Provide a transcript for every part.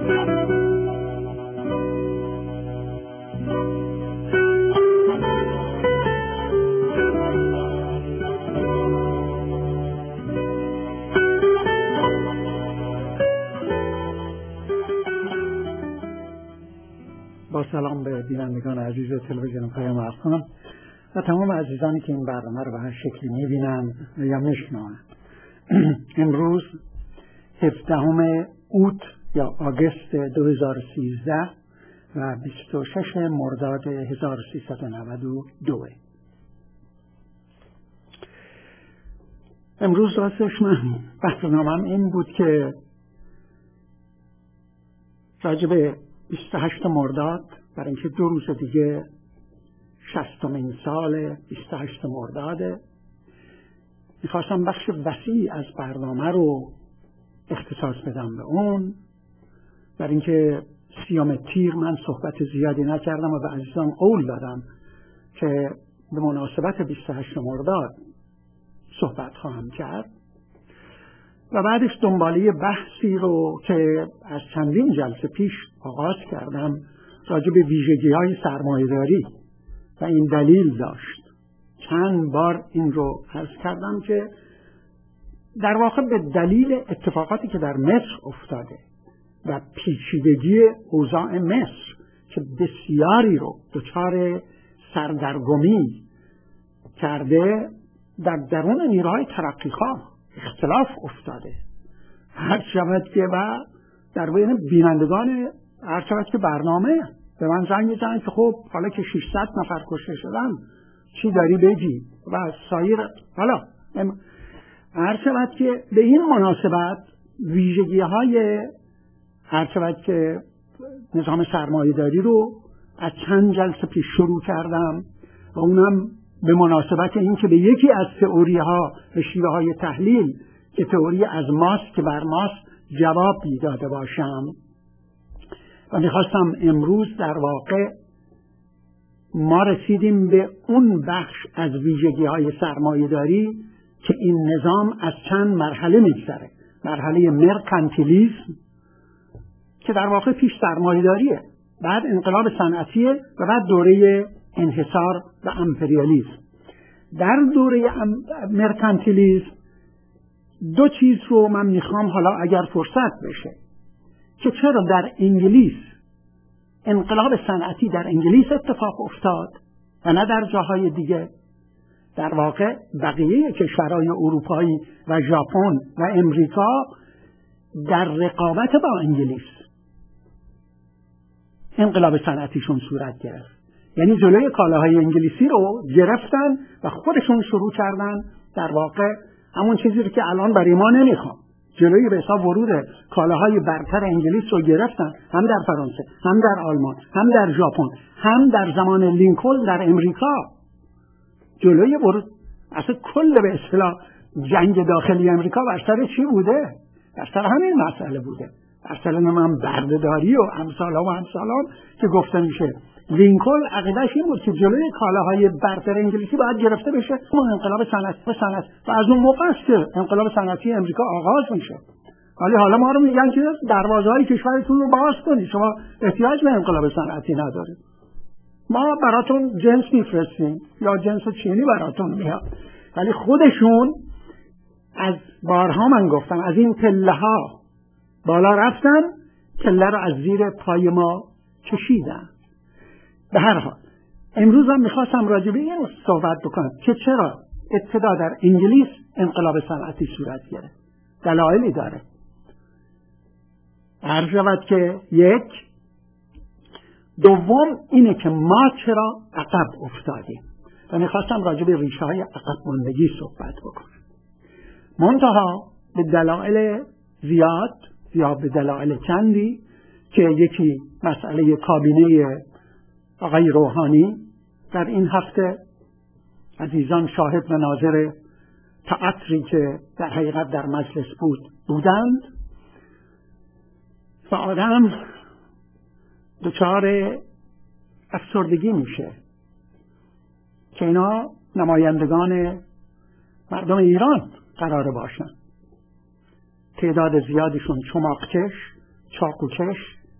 با سلام به بینندگان عزیز تلویزیون پیام ارسان و تمام عزیزانی که این برنامه رو به هر شکلی می‌بینند یا میشنوند. امروز 17 اوت یا آگوست 2013 و 26 مرداد 1392. امروز راستش من برنامه‌ام این بود که راجع به 28 مرداد، برای اینکه 2 روز دیگه 60مین سال 28 مرداده، میخواستم بخش وسیع از برنامه رو اختصاص بدم به اون، برای اینکه 30 تیر من صحبت زیادی نکردم و به عزیزان قول دادم که به مناسبت 28 مرداد صحبت خواهم کرد و بعدش دنباله بحثی رو که از چندین جلسه پیش آغاز کردم راجع به ویژگی‌های سرمایه‌داری و این دلیل داشت. چند بار این رو عرض کردم که در واقع به دلیل اتفاقاتی که در مصر افتاده و پیچیدگی اوضاع مصر که بسیاری رو دچار سردرگمی کرده، در درون نیروهای ترقیخواه اختلاف افتاده. هر شود که و در بین بینندگان هر شود که برنامه به من زنگ میزنن که خب حالا که 600 نفر کشته شدن چی داری بگی و سایر. حالا هر شود که به این مناسبت ویژگی های هر شود که نظام سرمایه‌داری رو از چند جلسه پیش شروع کردم و اونم به مناسبت این که به یکی از تئوری ها به شیوه های تحلیل که تئوری از ماست که بر ماست جواب داده باشم و میخواستم امروز در واقع ما رسیدیم به اون بخش از ویژگی های سرمایه داری که این نظام از چند مرحله میگذره. مرحله مرکانتیلیسم که در واقع پیش سرمایه داریه، بعد انقلاب صنعتیه و بعد دوره انحصار و امپریالیسم. در دوره مرکانتیلیسم 2 چیز رو من میخوام حالا اگر فرصت بشه که چرا در انگلیس انقلاب صنعتی در انگلیس اتفاق افتاد و نه در جاهای دیگه. در واقع بقیه کشورهای اروپایی و ژاپن و امریکا در رقابت با انگلیس انقلاب صنعتیشون صورت گرفت، یعنی جلوی کالاهای انگلیسی رو گرفتن و خودشون شروع کردن در واقع همون چیزی رو که الان برای ما نمیخوام، جلوی به حساب ورود کالاهای برتر انگلیس رو گرفتن، هم در فرانسه، هم در آلمان، هم در ژاپن، هم در زمان لینکلن در امریکا. جلوی ورود اصلا کل به اصطلاح جنگ داخلی امریکا بر سر چی بوده؟ بر سر همین مسئله بوده، بر سر من بردهداری و امثال که گفته میشه. لینکلن عقیده‌اش این بود که جلوی کالاهای برتر انگلیسی باید گرفته بشه. انقلاب صنعتی و از اون موقع است که انقلاب صنعتی امریکا آغاز میشه. ولی حالا ما رو میگن که دروازه‌های کشورتون رو باز کنید، شما احتیاج به انقلاب صنعتی ندارید، ما براتون جنس میفرستیم یا جنس چینی براتون میاد. ولی خودشون از بارها من گفتم از این پله ها بالا رفتن، پله رو از زیر پای ما کشیدن. به هر حال امروز هم میخواستم راجع به این صحبت بکنم که چرا ابتدا در انگلیس انقلاب صنعتی صورت گرفت. دلایلی داره. عرض شود که یک، دوم اینه که ما چرا عقب افتادیم و میخواستم راجع به ریشه های عقب ماندگی صحبت بکنم، منتها به دلایل زیاد یا به دلایل چندی که یکی مسئله کابینه آقای روحانی در این هفته عزیزان شاهد و ناظر تئاتری که در حقیقت در مجلس بودند و آدم دچار افسردگی میشه که اینا نمایندگان مردم ایران قراره باشن، تعداد زیادشون چماقچش، چاقوکش،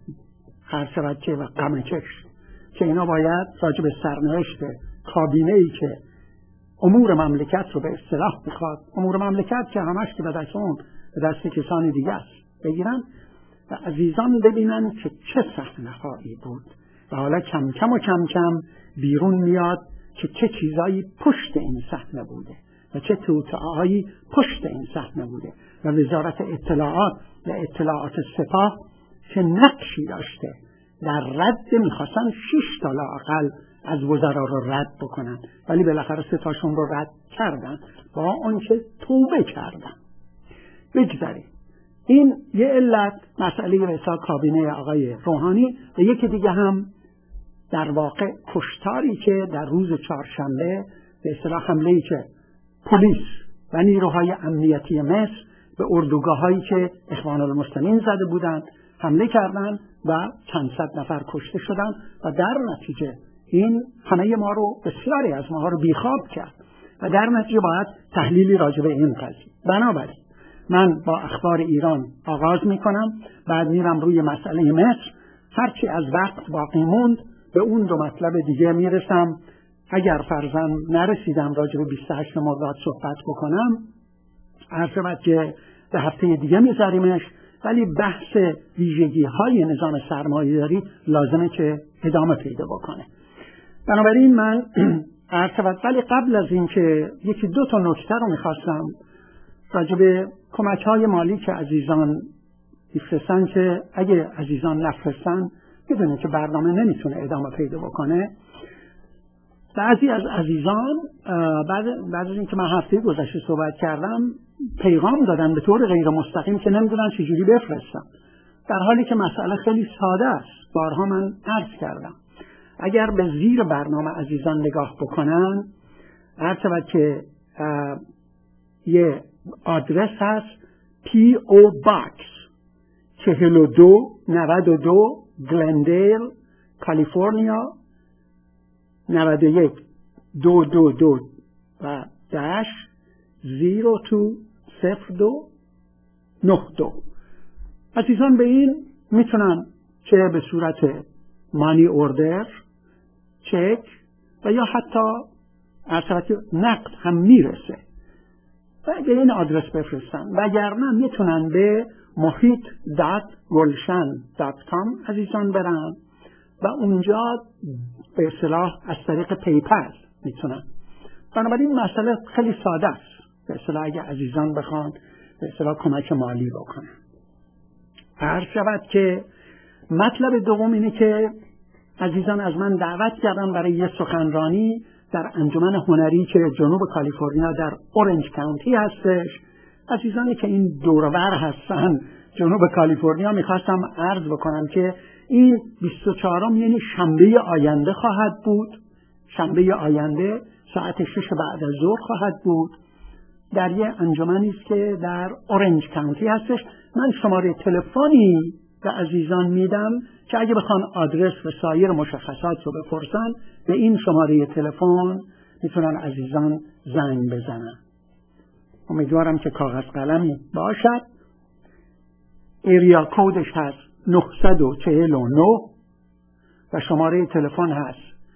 هرچه و غمکش که اینا باید راجع به سرنوشت کابینه‌ای که امور مملکت رو به اصطلاح میخواد، امور مملکت که همش که به دست اون به دست کسان دیگه است، بگیرن و عزیزان ببینن که چه صحنه‌هایی بود و حالا کم کم بیرون میاد که چه چیزایی پشت این صحنه بوده و چه توطئه‌هایی پشت این صحنه بوده و وزارت اطلاعات و اطلاعات سپاه که نقشی داشته در رد، میخواستن 6 تا لااقل از وزرا رو رد بکنن، ولی بالاخره 3 تاشون رو رد کردن با آنچه توبه کردن. بگذاریم این یه علت، مسئله رئیس کابینه آقای روحانی، و یکی دیگه هم در واقع کشتاری که در روز چهارشنبه به اصطلاح حمله‌ای که پلیس و نیروهای امنیتی مصر به اردوگاه‌هایی که اخوان المسلمین زده بودند حمله کردند و چند صد نفر کشته شدند و در نتیجه این همه ما رو، بسیاری از ما رو بیخواب کرد و در نتیجه باید تحلیلی راجع به این قضیه. بنابراین من با اخبار ایران آغاز میکنم، بعد میرم روی مسئله مصر، هرچی از وقت باقی موند به اون 2 مطلب دیگه میرسم. اگر فرضاً نرسیدم راجع به 28 مرداد صحبت بکنم، عرض شود که به هفته دیگه میذاریمش، ولی بحث ویژگی های نظام سرمایه‌داری لازمه که ادامه پیدا بکنه. بنابراین من عرض شود، ولی قبل از این که 1-2 تا نکته رو میخواستم راجع به کمک های مالی که عزیزان میفرستن، که اگه عزیزان نفرستن بدونه که برنامه نمیتونه ادامه پیدا بکنه. بعضی از عزیزان بعد از اینکه من هفته گذشته صحبت کردم پیغام دادن به طور غیر مستقیم که نمیدونن چجوری بفرستن، در حالی که مسئله خیلی ساده است. بارها من عرض کردم اگر به زیر برنامه عزیزان نگاه بکنن، عرض شود که یه آدرس هست P.O. Box 4292 گلندیل کالیفرنیا 91222 و داش 020292. عزیزان به این میتونن چه به صورت مانی اوردر، چک و یا حتی اصلا نقد هم میرسه و به این آدرس بفرستن، وگرنه میتونن به mohit.gulshan.com عزیزان برن و اونجا به اصطلاح از طریق پیپل میتونن. بنابراین مسئله خیلی ساده است، به اصطلاح اگه عزیزان بخوان به اصطلاح کمک مالی بکنن. عرض شود که مطلب دوم اینه که عزیزان از من دعوت کردن برای یه سخنرانی در انجمن هنری که جنوب کالیفرنیا در اورنج کانتی هستش. عزیزانی که این دور و بر هستن جنوب کالیفرنیا، میخواستم عرض بکنم که این 24ام یعنی شنبه آینده خواهد بود، شنبه آینده ساعت 6 بعد از ظهر خواهد بود در یه انجمنی است که در اورنج کانتی هستش. من شماره تلفنی به عزیزان میدم که اگه بخوان آدرس و سایر مشخصات رو بپرسن به این شماره تلفن میتونن عزیزان زنگ بزنن. امیدوارم که کاغذ قلمی باشد. ایریا کودش هست 949 و شماره تلفن هست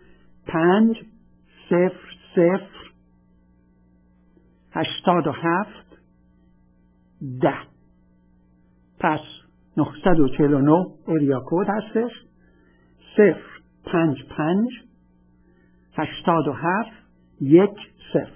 5008710. پس 949 ایریا کود هستش 0558710.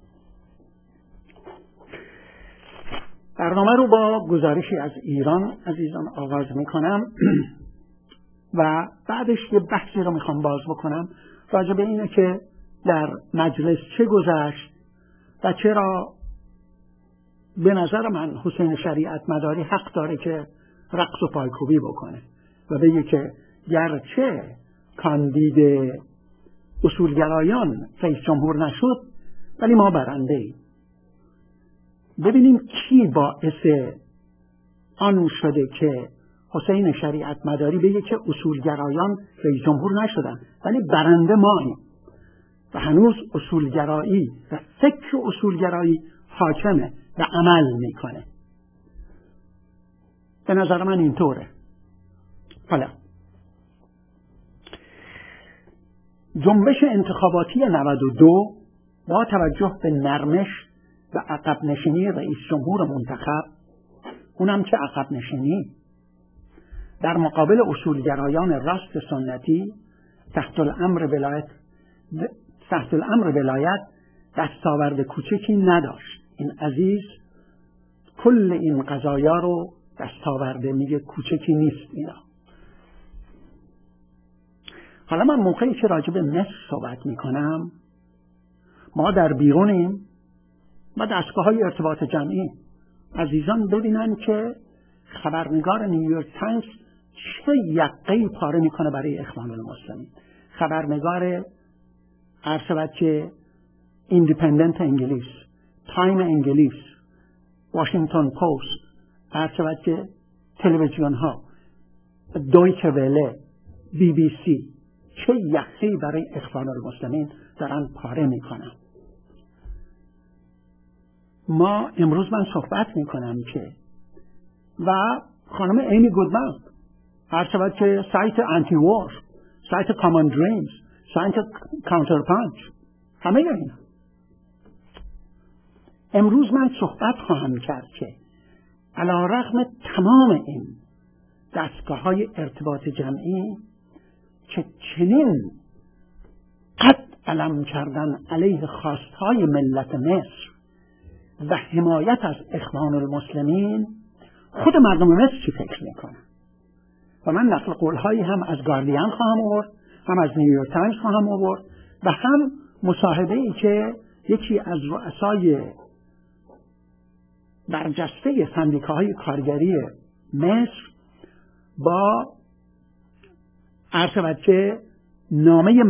برنامه رو با گزارشی از ایران عزیزان آغاز میکنم و بعدش یه بحثی رو میخوام باز بکنم راجع به اینه که در مجلس چه گذشت و چرا به نظر من حسین شریعت مداری حق داره که رقص و پایکوبی بکنه و بگه که گرچه کاندید اصولگرایان رئیس جمهور نشد ولی ما برنده ایم. ببینیم کی باعث آن شده که حسین شریعت مداری بگه که اصولگرایان رئیس جمهور نشدن ولی برنده ماییم و هنوز اصولگرایی و فکر اصولگرایی حاکمه و عمل میکنه. به نظر من اینطوره. حالا جنبش انتخاباتی 92 با توجه به نرمش و عقب نشینی رئیس جمهور منتخب، اونم که عقب نشینی، در مقابل اصولگرایان راست سنتی تحت الامر ولایت دستاورد کوچکی نداشت. این عزیز کل این قضایا رو دستاورده میگه کوچکی نیست اینا. حالا من موقعی که راجع به مصر صحبت میکنم، ما در بیرونیم و دستگاه‌های ارتباط جمعی. عزیزان ببینن که خبرنگار نیویورک تایمز چه یقه‌ای پاره میکنه برای اخوان المسلمین. خبرنگار عرض که ایندیپندنت انگلیس، تایم انگلیس، واشنگتن پست، عرض که تلویزیون ها، دویچه وله، بی بی سی چه یقه‌ای برای اخوان المسلمین دارن پاره میکنن. ما امروز من صحبت میکنم که و خانم ایمی گودمن هر شود که سایت آنتی وار، سایت کامن دریمز، سایت کانتر پانچ، همه اینا. امروز من صحبت خواهم کرد که علیرغم تمام این دستگاه‌های ارتباط جمعی که چنین قد علم کردن علیه خواستهای ملت مصر و حمایت از اخوان المسلمین، خود مردم مصر چی فکر میکنن؟ و من نقل قولهایی هم از گاردین خواهم آورد، هم از نیویورک تایمز خواهم آورد و هم مصاحبه‌ای که یکی از رؤسای برجسته سندیکاهای کارگری مصر با عرض که نامه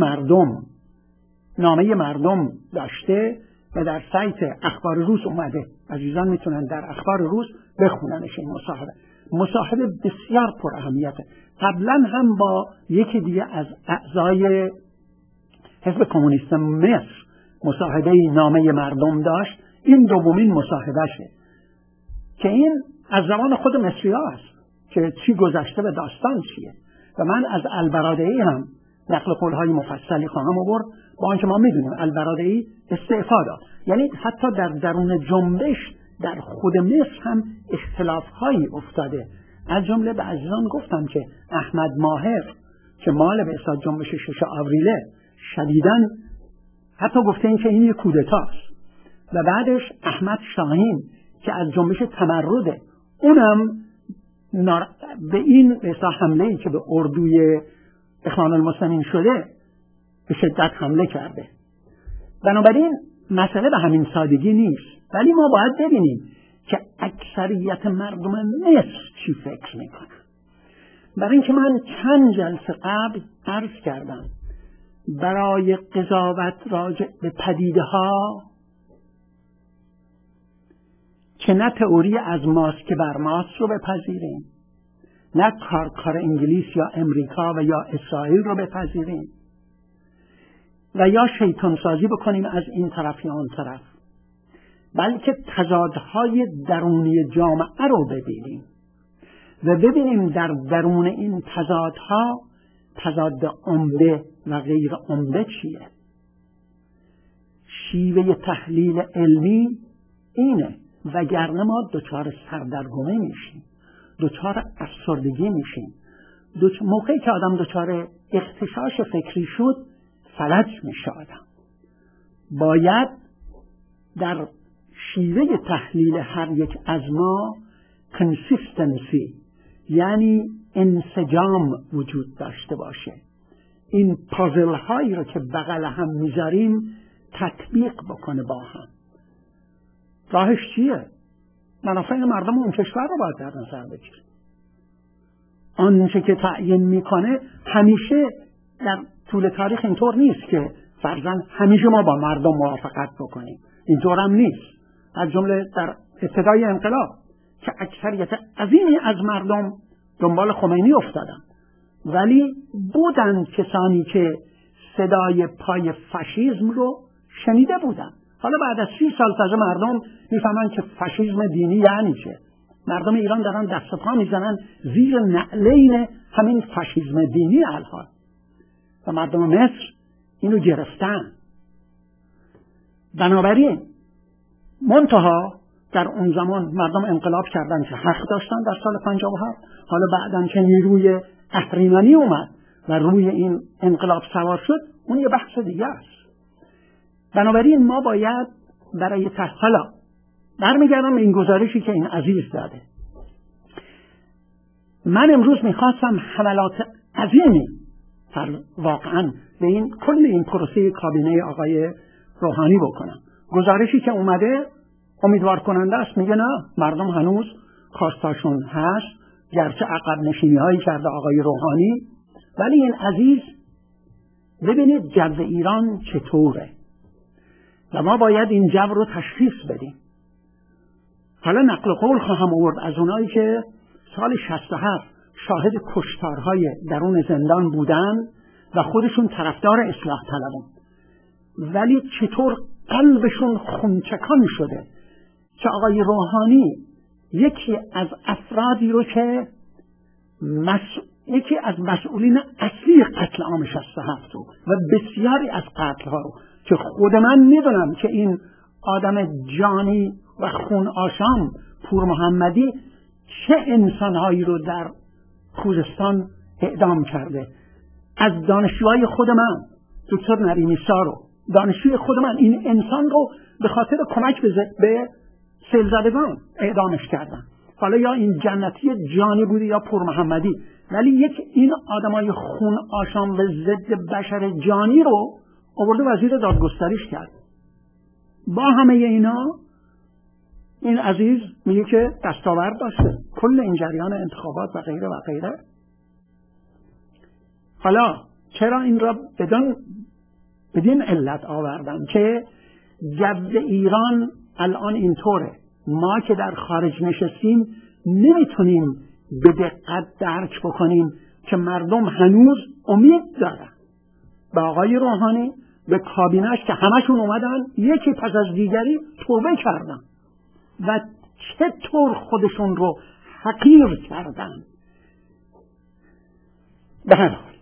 مردم داشته و در سایت اخبار روز اومده. عزیزان میتونن در اخبار روز بخوننش. این مصاحبه بسیار پر اهمیته. قبلا هم با یکی دیگه از اعضای حزب کمونیست مصر مصاحبه نامه مردم داشت. این دومین مصاحبهشه که این از زمان خود مصری ها است که چی گذشته و داستان چیه. و من از البرادعی هم نقل قولهای مفصلی خواهم آورد، با آنکه ما میدونیم البرادعی استعفا داد. یعنی حتی در درون جنبش در خود مصر هم اختلافهایی افتاده. از جمله به عزیزان گفتم که احمد ماهر که مال به اصلاح جنبش 6 آوریله شدیداً حتی گفته این که این یک کودتاست، و بعدش احمد شاهین که از جنبش تمرده، اونم به این به اصلاح حمله‌ای که به اردوی اخوان المسلمین شده به شدت حمله کرده. بنابراین مسئله به همین سادگی نیست، ولی ما باید ببینیم که اکثریت مردم مصر چی فکر میکنن. برای اینکه من چند جلسه قبل عرض کردم برای قضاوت راجع به پدیده ها که نه تئوری از ماست که بر ماست رو بپذیریم، نه کار انگلیس یا امریکا و یا اسرائیل رو بپذیریم و یا شیطان سازی بکنیم از این طرف یا آن طرف، بلکه تضادهای درونی جامعه رو ببینیم و ببینیم در درون این تضادها تضاد عمده و غیر عمده چیه. شیوه تحلیل علمی اینه، وگرنه ما دچار سردرگمی میشیم، دچار افسردگی میشیم. موقعی که آدم دچار اغتشاش فکری شد فلج میشه آدم. باید در شیوه تحلیل هر یک از ما کنسیستنسی، یعنی انسجام وجود داشته باشه. این پازل هایی رو که بغل هم میذاریم تطبیق بکنه با هم. راهش چیه؟ منافع مردم اون کشور رو باید در نظر بگیریم. آنچه که تعیین میکنه همیشه در طول تاریخ اینطور نیست که فرضاً همیشه ما با مردم موافقت بکنیم. اینطور هم نیست. از جمله در ابتدای انقلاب که اکثریت عظیمی از مردم دنبال خمینی افتادن، ولی بودن کسانی که صدای پای فاشیسم رو شنیده بودن. حالا بعد از 30 سال تازه مردم میفهمن که فاشیسم دینی یعنی چه. مردم ایران دارن دست و پا میزنن زیر نعلین همین فاشیسم دینی الحال و مردم مصر اینو گرفتن. بنابراین منتها در اون زمان مردم انقلاب کردن که حق داشتن در سال 57. حالا بعدن که نیروی اهریمنی اومد و روی این انقلاب سوار شد، اون یه بحث دیگه است. بنابراین ما باید برای حالا برمیگردم به این گزارشی که این عزیز داده. من امروز میخواستم حملات عظیمی واقعا به این کل این پروسه کابینه آقای روحانی بکنم. گزارشی که اومده امیدوار کننده است، میگه نه مردم هنوز خواستاشون هست، گرچه عقب نشینی هایی کرده آقای روحانی، ولی این عزیز ببینید جو ایران چطوره و ما باید این جو رو تشخیص بدیم. حالا نقل قول خواهم آورد از اونایی که سال 67 شاهد کشتارهای درون زندان بودن و خودشون طرفدار اصلاح طلبن، ولی چطور قلبشون خونچکان شده که آقای روحانی یکی از افرادی رو که یکی از مسئولین اصلی قتل عام 67 و بسیاری از قتل‌ها رو که خود من میدونم که این آدم جانی و خون آشام پور محمدی چه انسانهایی رو در خوزستان اعدام کرده. از دانشجوهای خود من دکتر نریمی سارو، دانشجوی خود من، این انسان رو به خاطر کمک به سیلزدگان اعدامش کردن. حالا یا این جنتی جانی بوده یا پور محمدی، ولی این آدمای خون آشام و ضد بشر جانی رو آورده وزیر دادگستریش کرد. با همه اینا این عزیز میگه که دستاورد داشته کل این جریان انتخابات و غیره و غیره. حالا چرا این را بدین علت آوردم که جو ایران الان اینطوره. ما که در خارج نشستیم نمیتونیم به دقت درک بکنیم که مردم هنوز امید دارن به آقای روحانی، به کابینش که همشون اومدن یکی پس از دیگری توبه کردن و چطور خودشون رو حقیر کردن. به هر حال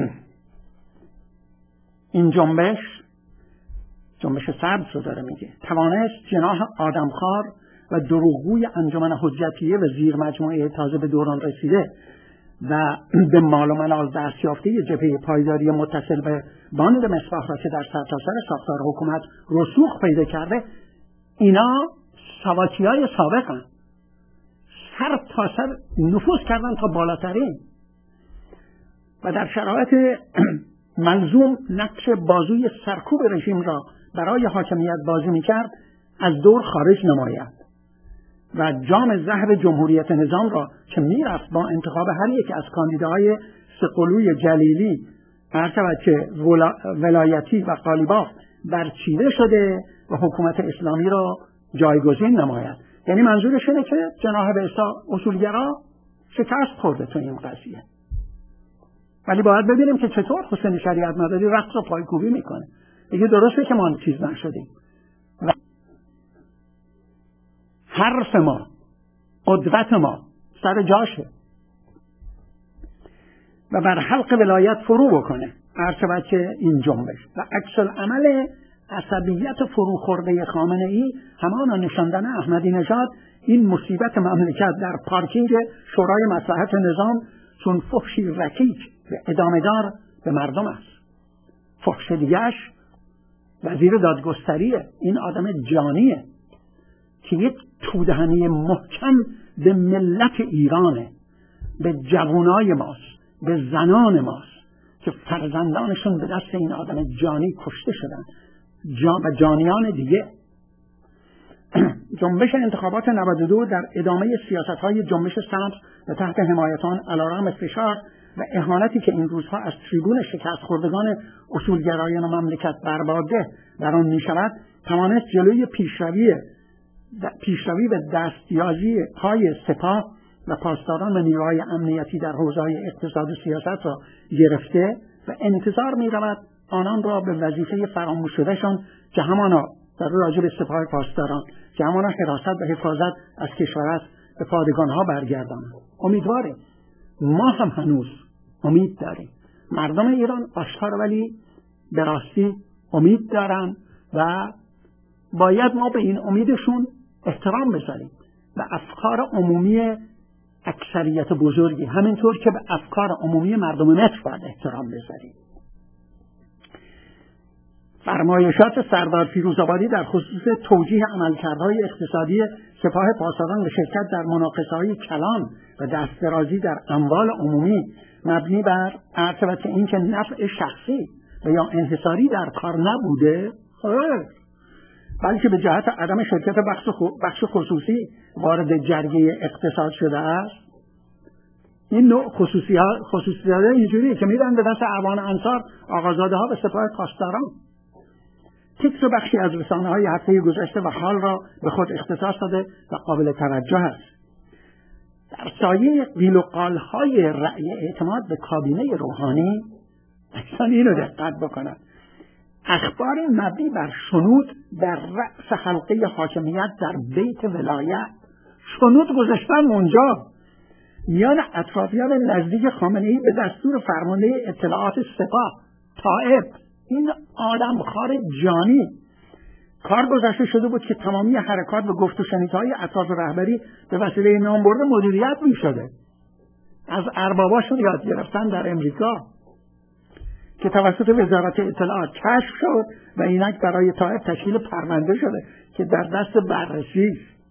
این جنبش سبز رو داره میگه، توانست جناح آدمخوار و دروغگوی انجمن حجتیه و زیر مجموعه تازه به دوران رسیده و به مال و منال دست یافته جبهه پایداری متصل به باند مصباح را که در سرتاسر ساختار حکومت رسوخ پیدا کرده، اینا سواکیای سابقن، سر تا سر نفوذ کردن تا بالاترین و در شرایط ملزوم نقش بازوی سرکوب رژیم را برای حاکمیت بازی میکرد از دور خارج نماید و جام زهر جمهوریت نظام را که میرفت با انتخاب هر یک از کاندیداهای سقلوی جلیلی مرتبط که ولایتی و قالیباف برچیده شده و حکومت اسلامی را جایگزین نماید. یعنی منظورش اینه که جناح به اصولگرا شکست خورده تو این قضیه. ولی باید ببینیم که چطور حسین شریعت مداری رقص و پایکوبی میکنه. دیگه درسته که ما چیز نشدیم و حرف ما، قدرت ما سر جاشه و بر حلق ولایت فرو بکنه هرچه که این جنبش و عکس العمل عصبیت فرو خورده خامنه ای همان نشاندن احمدی نژاد این مصیبت مملکت در پارکینگ شورای مصلحت نظام چون فحشی رکیک و ادامه دار به مردم است. فحش دیگه‌اش وزیر دادگستریه، این آدم جانیه که یک تودهنی محکم به ملت ایرانه، به جوانای ماست، به زنان ماست که فرزندانشون به دست این آدم جانی کشته شدن و جانیان دیگه. جنبش انتخابات 92 در ادامه سیاست‌های جنبش سبز و تحت حمایتان علیرغم فشار و اهانتی که این روزها از تریبون شکست خوردگان اصولگرایان مملکت برباده در آن می‌شود، توانست جلوی پیشروی و دستیازی های سپاه و پاسداران و نیروهای امنیتی در حوزه‌های اقتصاد و سیاست را گرفته و انتظار می‌رود آنان را به وظیفه فراموش شدهشان که همانا در راجع به سپاه پاسداران که همانا حراست و حفاظت از کشور است به پادگانها برگردانند. امیدواره. ما هم هنوز امید داریم. مردم ایران آشکار ولی به راستی امید دارن و باید ما به این امیدشون احترام بذاریم. به افکار عمومی اکثریت بزرگی همینطور که به افکار عمومی مردم مصر باید احترام بذاریم. فرمایشات سردار فیروزآبادی در خصوص توجیه عملکردهای اقتصادی سپاه پاسداران و شرکت در مناقصه‌های کلان و دستدرازی در اموال عمومی مبنی بر عرض این که نفع شخصی و یا انحصاری در کار نبوده، بلکه به جهت عدم شرکت بخش خصوصی وارد جرگه اقتصاد شده است. این نوع خصوصیات اینجوریه که میرن به دست اعوان انصار، آقازاده ها و سپاه پاسداران. تیکس و بخشی از رسانه‌های هفته گذشته و حال را به خود اختصاص داده و قابل توجه است. در سایه قیل و قال‌های رأی اعتماد به کابینه روحانی، اصلا اینو دقت بکنند، اخبار مبنی بر شنود در رأس حلقه حاکمیت در بیت ولایت، شنود گذاشتن اونجا، میان اطرافیان نزدیک خامنه‌ای به دستور فرمانده اطلاعات سپاه طائب، این آدم خار جانی، کار گذاشته شده بود که تمامی حرکات و گفت و شنیدهای اطراف رهبری به وسیله نام برده مدیریت می شده. از ارباباشون یاد گرفتن در امریکا که توسط وزارت اطلاعات کشف شد و اینک برای طائب تشکیل پرونده شده که در دست بررسی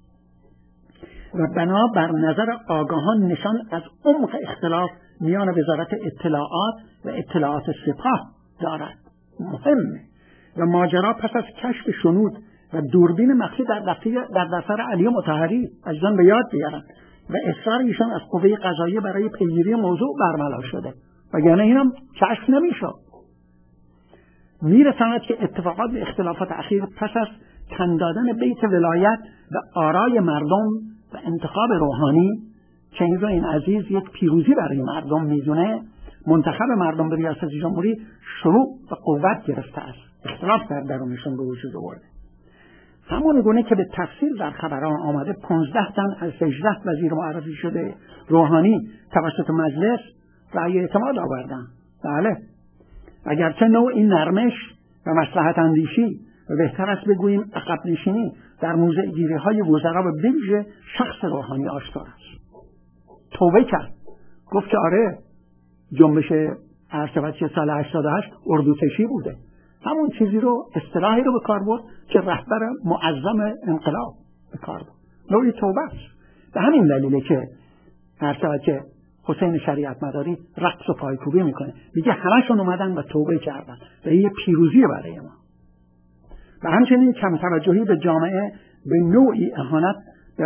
و بنا بر نظر آگاهان نشان از عمق اختلاف میان وزارت اطلاعات و اطلاعات سپاه دارد. مهمه. و ماجرا پس از کشف شنود و دوربین مخفی در دفتر علی مطهری عزیزان به یاد بیارن و اصرار ایشان از قوه قضاییه برای پیگیری موضوع برملا شده، وگرنه اینم کشف نمیشد. میرساند که اتفاقات و اختلافات اخیر پس از تن دادن بیت ولایت و آرای مردم و انتخاب روحانی که این عزیز یک پیروزی برای مردم میدونه، منتخب مردم به ریاست جمهوری شروع و قوت گرفته است. اختلاف در درونشون به وجود آورده. همون گونه که به تفصیل در خبران آمده 15 تن از 18 وزیر معرفی شده روحانی توسط مجلس رأی اعتماد آوردن. بله، اگرچه نوع این نرمش و مصلحت اندیشی و بهتر است بگوییم عقب نشینی در موضع گیری های وزرا و بویژه شخص روحانی آشکار است. توبه کرد، گفت که آره جنبش ارتباطی سال 88 اردوکشی بوده، همون چیزی رو اصطلاحی رو به کار برد که رهبر معظم انقلاب به کار برد. نوعی توبه است. به همین دلیله که ارتباطی حسین شریعت مداری رقص و پایکوبی میکنه، میگه همشون اومدن و توبه کردن و یه پیروزی برای ما. و همچنین کم توجهی به جامعه به نوعی اهانت به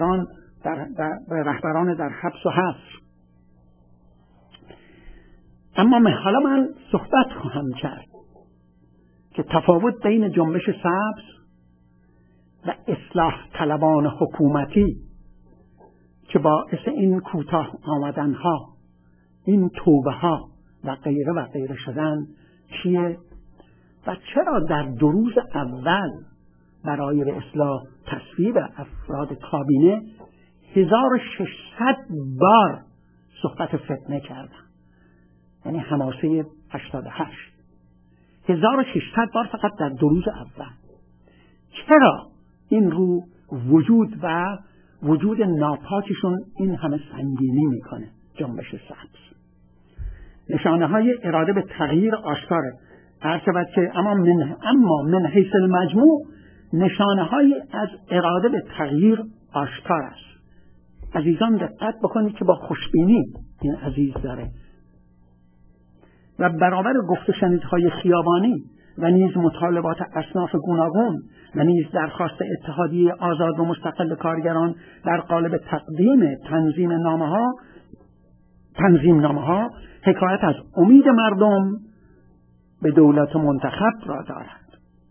رهبران در حبس و حصر. اما حالا من صحبت خواهم کرد که تفاوت بین جنبش سبز و اصلاح طلبان حکومتی که باعث این کوتاه آمدنها، این توبه ها و غیره و غیره شدن چیه و چرا در 2 روز اول برای به اصلاح تصویب افراد کابینه 1600 بار صحبت فتنه کردن، یعنی حماسه 88 1600 بار فقط در 2 روز اول. چرا این رو وجود ناپاکشون این همه سنگینی میکنه؟ جنبش سبز نشانه های اراده به تغییر آشکاره، عرض که اما من حیث المجموع نشانه های از اراده به تغییر آشکار است. عزیزان دقت بکنید که با خوشبینی این عزیز داره و برابر گفت و شنیدهای خیابانی و نیز مطالبات اصناف گوناگون و نیز درخواست اتحادیه آزاد و مستقل کارگران در قالب تقدیم تنظیم نامه ها حکایت از امید مردم به دولت منتخب را دارد.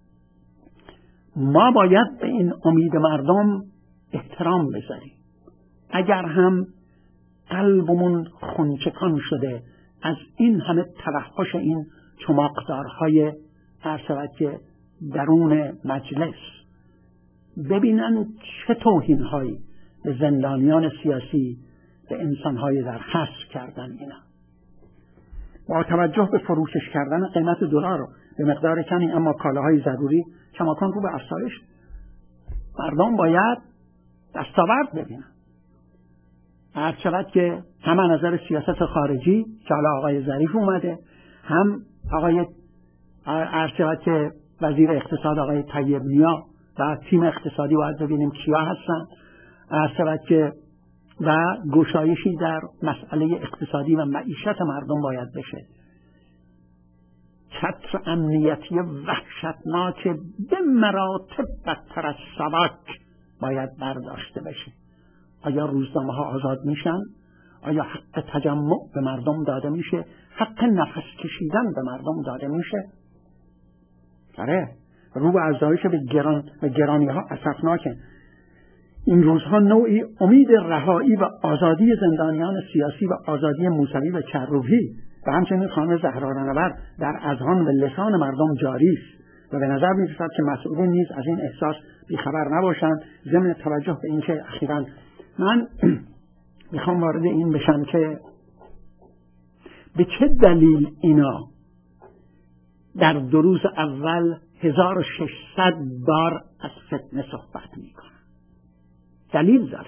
ما باید به این امید مردم احترام بذاریم، اگر هم قلبمون خونچکان شده از این همه توحش این چماقدارهای که درون مجلس. ببینن چه توهینهایی به زندانیان سیاسی، به انسانهای در حبس کردن. اینا با توجه به فروکش کردن قیمت دلار رو به مقدار کمی اما کالاهای ضروری کماکان رو به افزایش، مردم باید دستاورد ببینن. هر شود که هم از نظر سیاست خارجی که حالا آقای ظریف اومده، هم آقای هر شود که وزیر اقتصاد آقای طیب نیا و تیم اقتصادی باید ببینیم کیا هستن، هر شود که و گشایشی در مسئله اقتصادی و معیشت مردم باید بشه. چتر امنیتی وحشتناک به مراتب بدتر از سبک باید برداشته بشه. آیا روزنامه ها آزاد میشن؟ آیا حق تجمع به مردم داده میشه؟ حق نفس کشیدن به مردم داده میشه؟ آره، رو به افزایش به گرانی ها اسفناکه. این روزها نوعی امید رهایی و آزادی زندانیان سیاسی و آزادی موسوی و کروبی و همچنین خانم زهرا رهنورد در اذهان و لسان مردم جاری است و به نظر می‌رسد که مسئولین نیز از این احساس بیخبر نباشند. ضمن توجه به اینکه اخیراً من میخوام وارد این بشم که به چه دلیل اینا در 2 روز اول 1600 بار از فتنه صحبت میکنن. دلیل داره.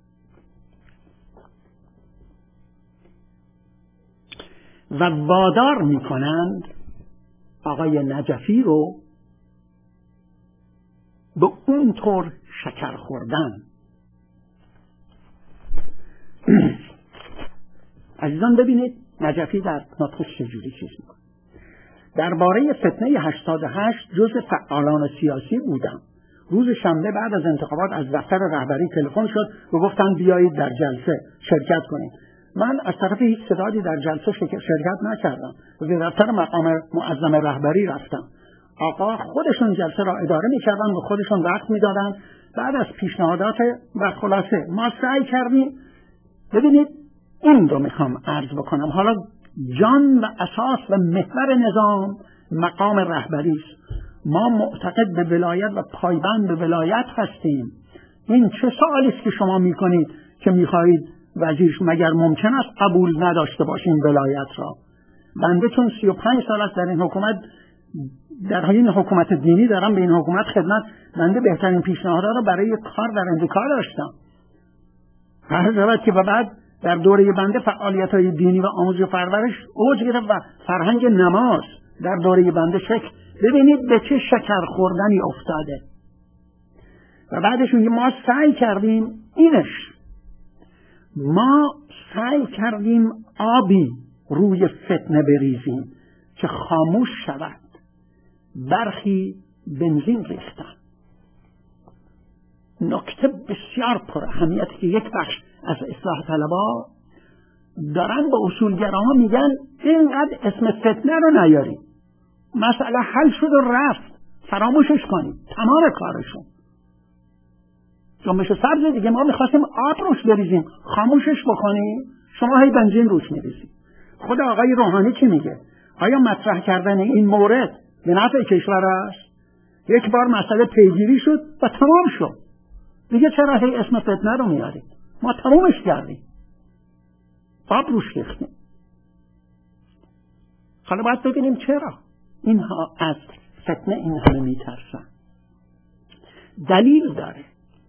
و وادار میکنند آقای نجفی رو به اون طور شکر خوردن. عزیزان ببینید نجفی در نطقش چجوری چیز میکنه. درباره فتنه 88 جزء فعالان سیاسی بودم. روز شنبه بعد از انتخابات از دفتر رهبری تلفن شد و گفتن بیایید در جلسه شرکت کنید. من از طرف هیچ صدایی در جلسه شرکت نکردم و به دفتر مقام معظم رهبری رفتم. آقا خودشون جلسه را اداره میکردن و خودشون وقت میدادن. بعد از پیشنهادات و خلاصه ما سعی کردیم. ببینید این رو میخوام عرض بکنم. حالا جان و اساس و محور نظام مقام رهبری است. ما معتقد به ولایت و پایبند به ولایت هستیم. این چه سوالی است که شما میکنید که میخواهید وزیر، مگر ممکن است قبول نداشته باشین ولایت را؟ بنده چون 35 سال است در این حکومت، در این حکومت دینی دارم به این حکومت خدمت، بنده بهترین پیشنهادها را برای کار در امریکا داشتم. هر شود که بعد در دوره بنده فعالیت‌های دینی و آموزش و پرورش اوج گرفت و فرهنگ نماز در دوره بنده شکل. ببینید به چه شکر خوردنی افتاده. و بعدش میگه ما سعی کردیم ما سعی کردیم آبی روی فتنه بریزیم که خاموش شود. برخی بنزین ریختن. نکته بسیار پر اهمیتی که یک بخش از اصلاح طلبا دارن به اصولگراها میگن اینقدر اسم فتنه رو نیارید، مسئله حل شد و رفت، فراموشش کنید، تمام کارشون. جنبش سبز دیگه ما میخواستیم آب روش بریزیم، خاموشش بکنیم، شما هی بنزین روش میریزید. خود آقای روحانی چی میگه؟ آیا مطرح کردن این مورد به نفع کشور است؟ یک بار مسئله پیگیری شد و تمام شد. دیگه چرا هی اسم فتنه رو میارید؟ ما تمامش کردیم، آب روش ریختیم. حالا باید ببینیم چرا اینها از فتنه این همه میترسن. دلیل داره.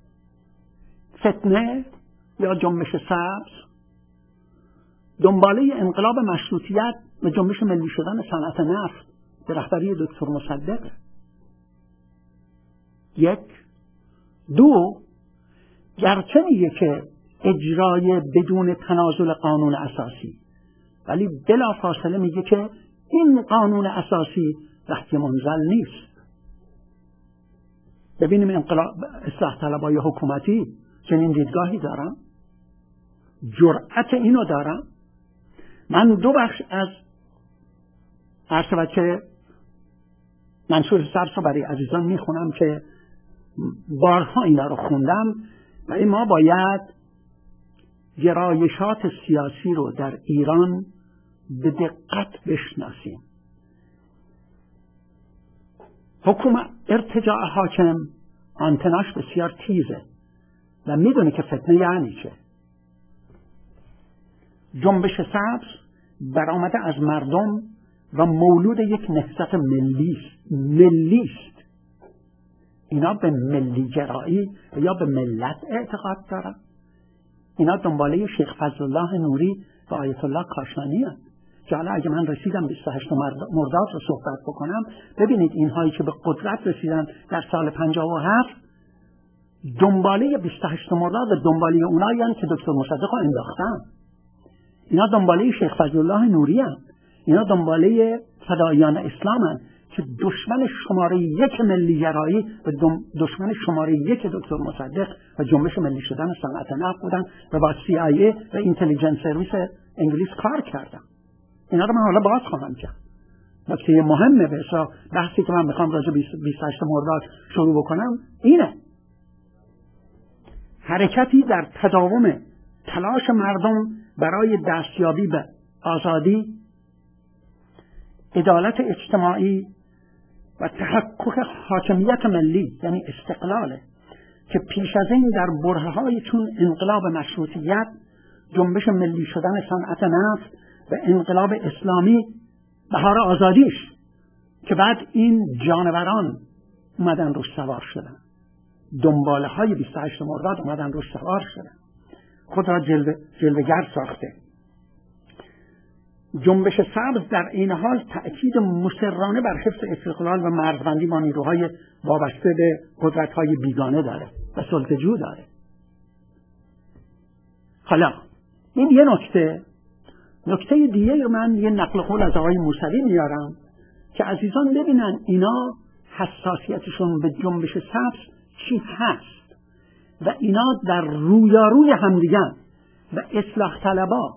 فتنه یا جنبش سبز دنباله انقلاب مشروطیت و جنبش ملی شدن صنعت نفت به رهبری دکتر مصدق. 1. 2. گرچه میگه که اجرای بدون تنازل قانون اساسی، ولی بلا فاصله میگه که این قانون اساسی رهی منزل نیست. ببینیم انقلاب اصلاح طلبای حکومتی چنین دیدگاهی دارن؟ جرأت اینو دارن؟ من 2 بخش از که منشور سبز رو برای عزیزان میخونم که بارها اینا رو خوندم. ولی ما باید گرایشات سیاسی رو در ایران به دقت بشناسیم. حکومت ارتجاع حاکم آنتناش بسیار تیزه و میدونه که فتنه یعنی چه. جنبش سبز برآمده از مردم و مولود یک نهضت ملیست. اینا به ملی گرایی و یا به ملت اعتقاد دارن. اینا دنباله شیخ فضل الله نوری و آیت الله کاشانی هستند. که حالا اگه من رسیدم 28 مرداد رو صحبت بکنم، ببینید اینهایی که به قدرت رسیدن در سال 57 دنباله 28 مرداد و دنباله اونایی هستند که دکتر مصدق رو انداختن. اینا دنباله شیخ فضل الله نوری هستند. اینا دنباله فدایان اسلام هستند که دشمن شماره یک ملی گرایی و دشمن شماره یک دکتر مصدق و جنبش ملی شدن صنعت نفت بودن و با CIA و اینتلیجنس سرویس انگلیس کار کردن. اینا رو من حالا باز خواهم کرد. نکته مهمه به حساب بحثی که من میخوام راجع به 28 مرداد شروع بکنم اینه: حرکتی در تداوم تلاش مردم برای دستیابی به آزادی، عدالت اجتماعی و تحقق حاکمیت ملی، یعنی استقلاله، که پیش از این در برهه‌های چون انقلاب مشروطیت، جنبش ملی شدن صنعت نفت و انقلاب اسلامی بهار آزادیش، که بعد این جانوران اومدن روش سوار شدن، دنباله های 28 مرداد اومدن روش سوار شدن، خود را جلوه‌گر ساخته. جنبش سبز در این حال تأکید مصرانه بر حفظ استقلال و مرزبندی با نیروهای وابسته به قدرت‌های بیگانه داره و سلطه‌جو داره. حالا این یه نکته دیگه، من یه نقل قول از آقای موسوی میارم که عزیزان ببینن اینا حساسیتشون به جنبش سبز چی هست و اینا در رویاروی همدیگن و اصلاح طلبا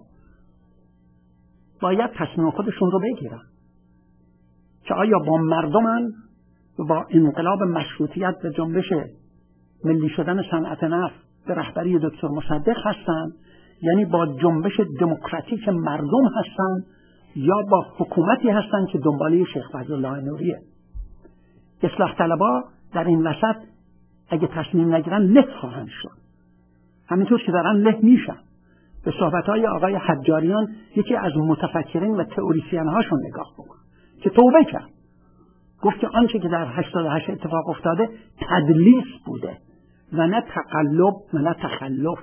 باید تصمیم خودشون رو بگیرن که آیا با مردمن و با انقلاب مشروطیت و جنبش ملی شدن صنعت نفت به رهبری دکتر مصدق هستن، یعنی با جنبش دموکراتیک مردم هستن، یا با حکومتی هستن که دنباله شیخ فضل الله نوریه. اصلاح طلبا در این وسط اگه تصمیم نگیرن له خواهند شد، همینطور که دارن له میشن. به صحبت‌های آقای حجاریان، یکی از متفکرین و تئوریسین هاشون نگاه بکن که توبه کرد، گفت که آنچه که در 88 اتفاق افتاده تدلیس بوده و نه تقلب و نه تخلف.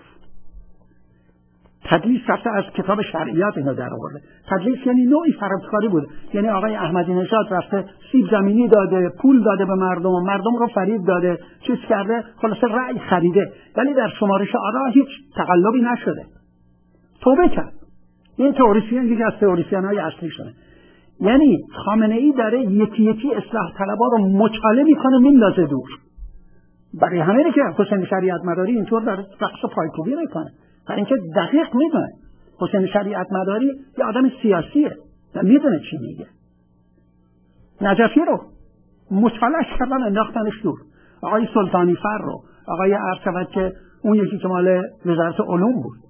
تدلیس رفته از کتاب شرعیات اینو در آورده. تدلیس یعنی نوعی فریبکاری بود، یعنی آقای احمدی نژاد رفته سیب زمینی داده، پول داده به مردم و مردم رو فریب داده، چیز کرده، خلاصه رأی خریده، ولی در شمارش آرا هیچ تقلبی نشده. توبه کرد. این تئوریسین یکی از تئوریسین‌های اصلی شده. یعنی خامنه‌ای داره یکی یکی اصلاح طلبا رو مچاله میکنه، میندازه دور. برای همینه که حسین شریعت مداری اینطور داره رقص پایکوبی میکنه، برای اینکه دقیق میدونه حسین شریعت مداری یه آدم سیاسیه و میدونه چی میگه. نجفی رو مچالش کردن، انداختنش دور. آقای سلطانی فر رو، آقای ارشد که اون یکی که مال وزارت علوم بود،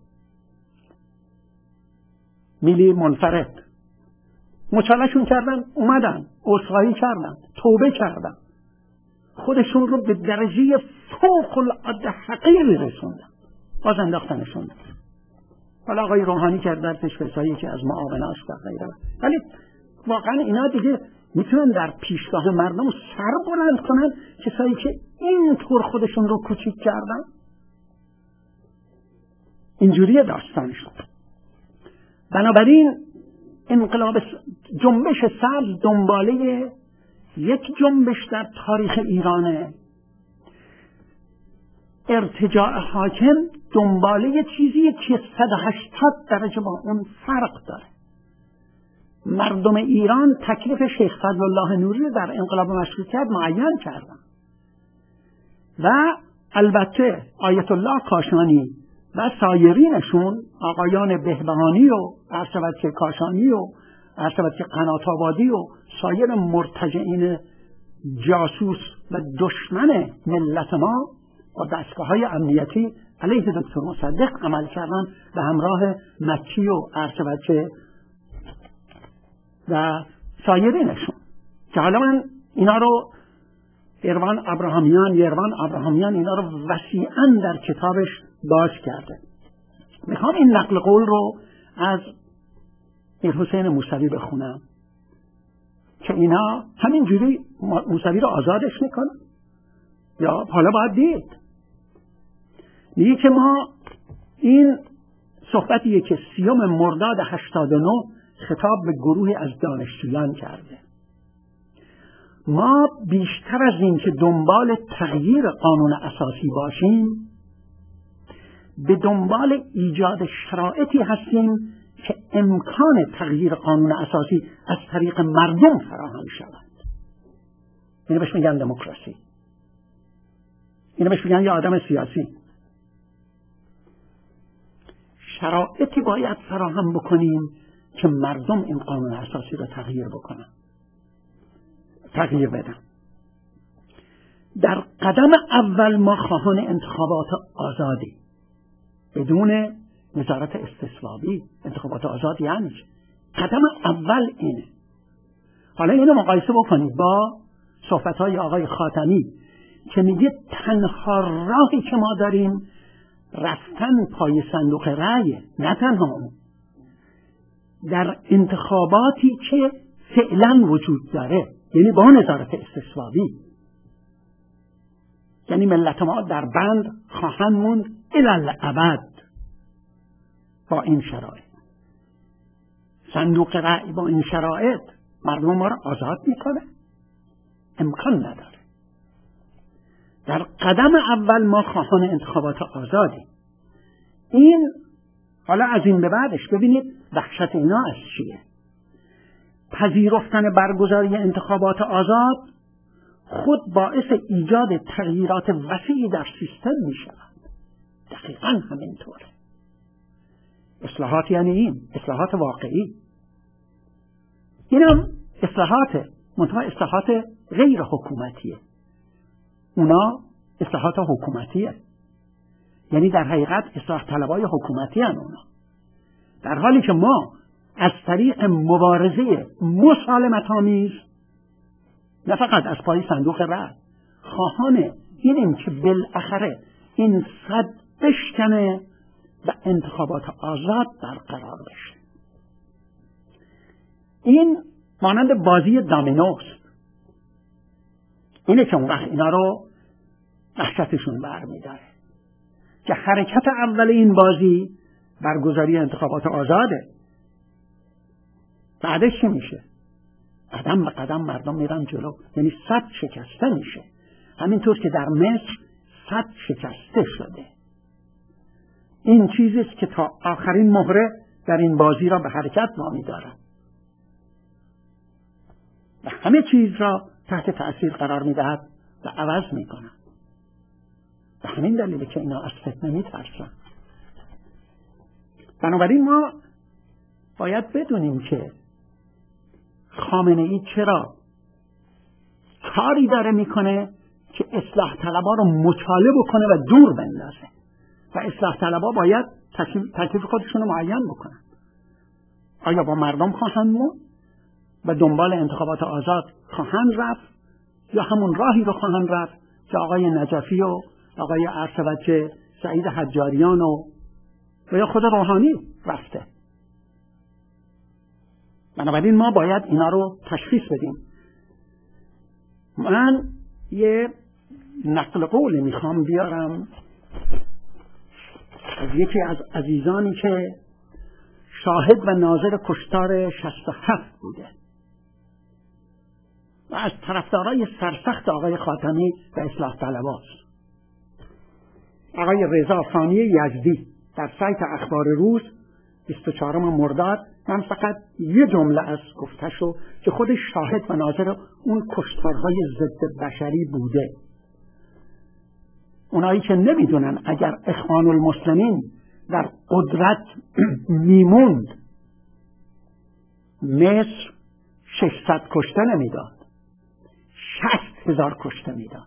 میلی منفرد، مچالشون کردن، اومدن عذرخواهی کردن، توبه کردن، خودشون رو به درجه فوق العاده حقیری رسوندن، باز انداختنشون. حالا آقای روحانی کردن تشخیصایی که از معاوناش و غیره، ولی واقعا اینا دیگه میتونن در پیشگاه مردم سر بلند کنن، کسایی که اینطور خودشون رو کوچیک کردن. اینجوریه داستانشون. بنابراین انقلاب جنبش سبز دنباله یک جنبش در تاریخ ایرانه. ارتجاع حاکم دنباله چیزی که 180 درجه با اون فرق داره. مردم ایران تکلیف شیخ فضل الله نوری در انقلاب مشروطیت معین کردن و البته آیت الله کاشانی و سایرینشون، آقایان بهبهانی و ارشد کاشانی و ارشد قنات آبادی و سایر مرتجعین جاسوس و دشمن ملت ما با دستگاه‌های امنیتی علیه دکتر مصدق عمل کردن به همراه مکی و ارشد و سایرینشون، که حالا من اینا رو یروان ابراهامیان اینا رو وسیعاً در کتابش باز کرده. میخوام این نقل قول رو از میرحسین موسوی بخونم که اینا همینجوری موسوی رو آزادش میکنن یا حالا باید دید. میگه که ما این صحبتیه که 30 مرداد 89 خطاب به گروهی از دانشجویان کرده. ما بیشتر از این که دنبال تغییر قانون اساسی باشیم، به دنبال ایجاد شرایطی هستیم که امکان تغییر قانون اساسی از طریق مردم فراهم شود. اینو بهش میگن دموکراسی، اینو بهش میگن یه آدم سیاسی. شرایطی باید فراهم بکنیم که مردم این قانون اساسی رو تغییر بدن. در قدم اول ما خواهان انتخابات آزادی بدون وزارت استصوابی. انتخابات آزاد یعنی چه؟ قدم اول اینه. حالا اینو مقایسه بکنید با صحبت‌های آقای خاتمی که میگه تنها راهی که ما داریم رفتن پای صندوق رأی، نه تنها اون، در انتخاباتی که فعلا وجود داره، یعنی با نظارت استصوابی. یعنی ملت ما در بند خواهند موند الی الابد با این شرایط. صندوق رأی با این شرایط مردم ما را آزاد میکنه؟ امکان نداره. در قدم اول ما خواهان انتخابات آزادی. این حالا از این به بعدش ببینید وحشت اینا از چیه. پذیرفتن برگزاری انتخابات آزاد خود باعث ایجاد تغییرات وسیعی در سیستم می شود. دقیقاً همینطوره. اصلاحات یعنی این اصلاحات واقعی. اینم اصلاحات غیر حکومتیه. اونا اصلاحات حکومتیه. یعنی در حقیقت اصلاح طلبای حکومتی هستند اونا. در حالی که ما از طریق مبارزه مسالمت‌آمیز، نه فقط از پای صندوق رأی، خواهان اینیم که بالاخره این سد بشکنه و انتخابات آزاد برقرار بشه. این مانند بازی دامینوست. اینه که اون وقت اینا رو وحشتشون برمی‌داره که حرکت اول این بازی برگزاری انتخابات آزاده. بعدش چی میشه؟ قدم به قدم مردم میرن جلو، یعنی سد شکسته میشه. همینطور که در مصر سد شکسته شده. این چیزیست که تا آخرین مهره در این بازی را به حرکت وامی دارد و همه چیز را تحت تأثیر قرار میدهد و عوض میکند. به همین دلیله که اینا از فتنه میترسن. بنابراین ما باید بدونیم که خامنه ای چرا کاری داره میکنه که اصلاح طلبا رو مچاله بکنه و دور بندازه و اصلاح طلبا باید تکلیف خودشون رو معین بکنن. آیا با مردم خواهند موند و دنبال انتخابات آزاد خواهند رفت یا همون راهی رو خواهند رفت که آقای نجفی و آقای عرصوچه سعید حجاریان و یا خود روحانی رفته. بنابراین ما باید اینا رو تشخیص بدیم. من یه نقل قول میخوام بیارم از یکی از عزیزانی که شاهد و ناظر کشتار 67 بوده و از طرفدارای سرسخت آقای خاتمی و اصلاح طلباست. آقای رضا ثانی یزدی در سایت اخبار روز 24 مرداد، من فقط یه جمله از گفتشو که خودش شاهد و ناظر اون کشتارهای ضد بشری بوده. اونایی که نمیدونن اگر اخوان المسلمین در قدرت میموند مصر 600 کشته نمیداد، 60,000 کشته میداد.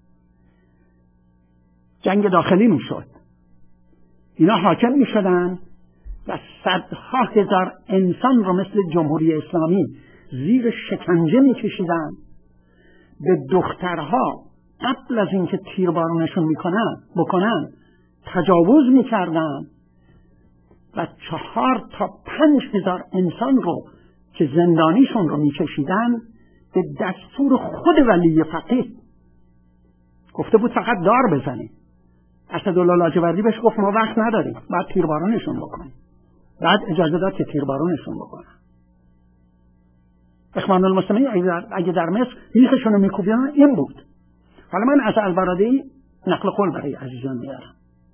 جنگ داخلی میشد. اینا حاکم میشدن و صدها هزار انسان رو مثل جمهوری اسلامی زیر شکنجه میکشیدن، به دخترها قبل از اینکه تیربارونشون بکنن تجاوز میکردن و 4 تا 5,000 انسان رو که زندانیشون رو میکشیدن به دستور خود ولی فقیه گفته بود فقط دار بزنید. اسدالله لاجوردی بهش گفت ما وقت نداریم، بعد تیربارونشون بکنیم. بعد اجازه داد که تیربارونشون بکنن. اخوان المسلمین اگه در مصر ریخشون رو میکوبیدن این بود. حالا من از البرادعی نقل قول برای عزیزان میارم.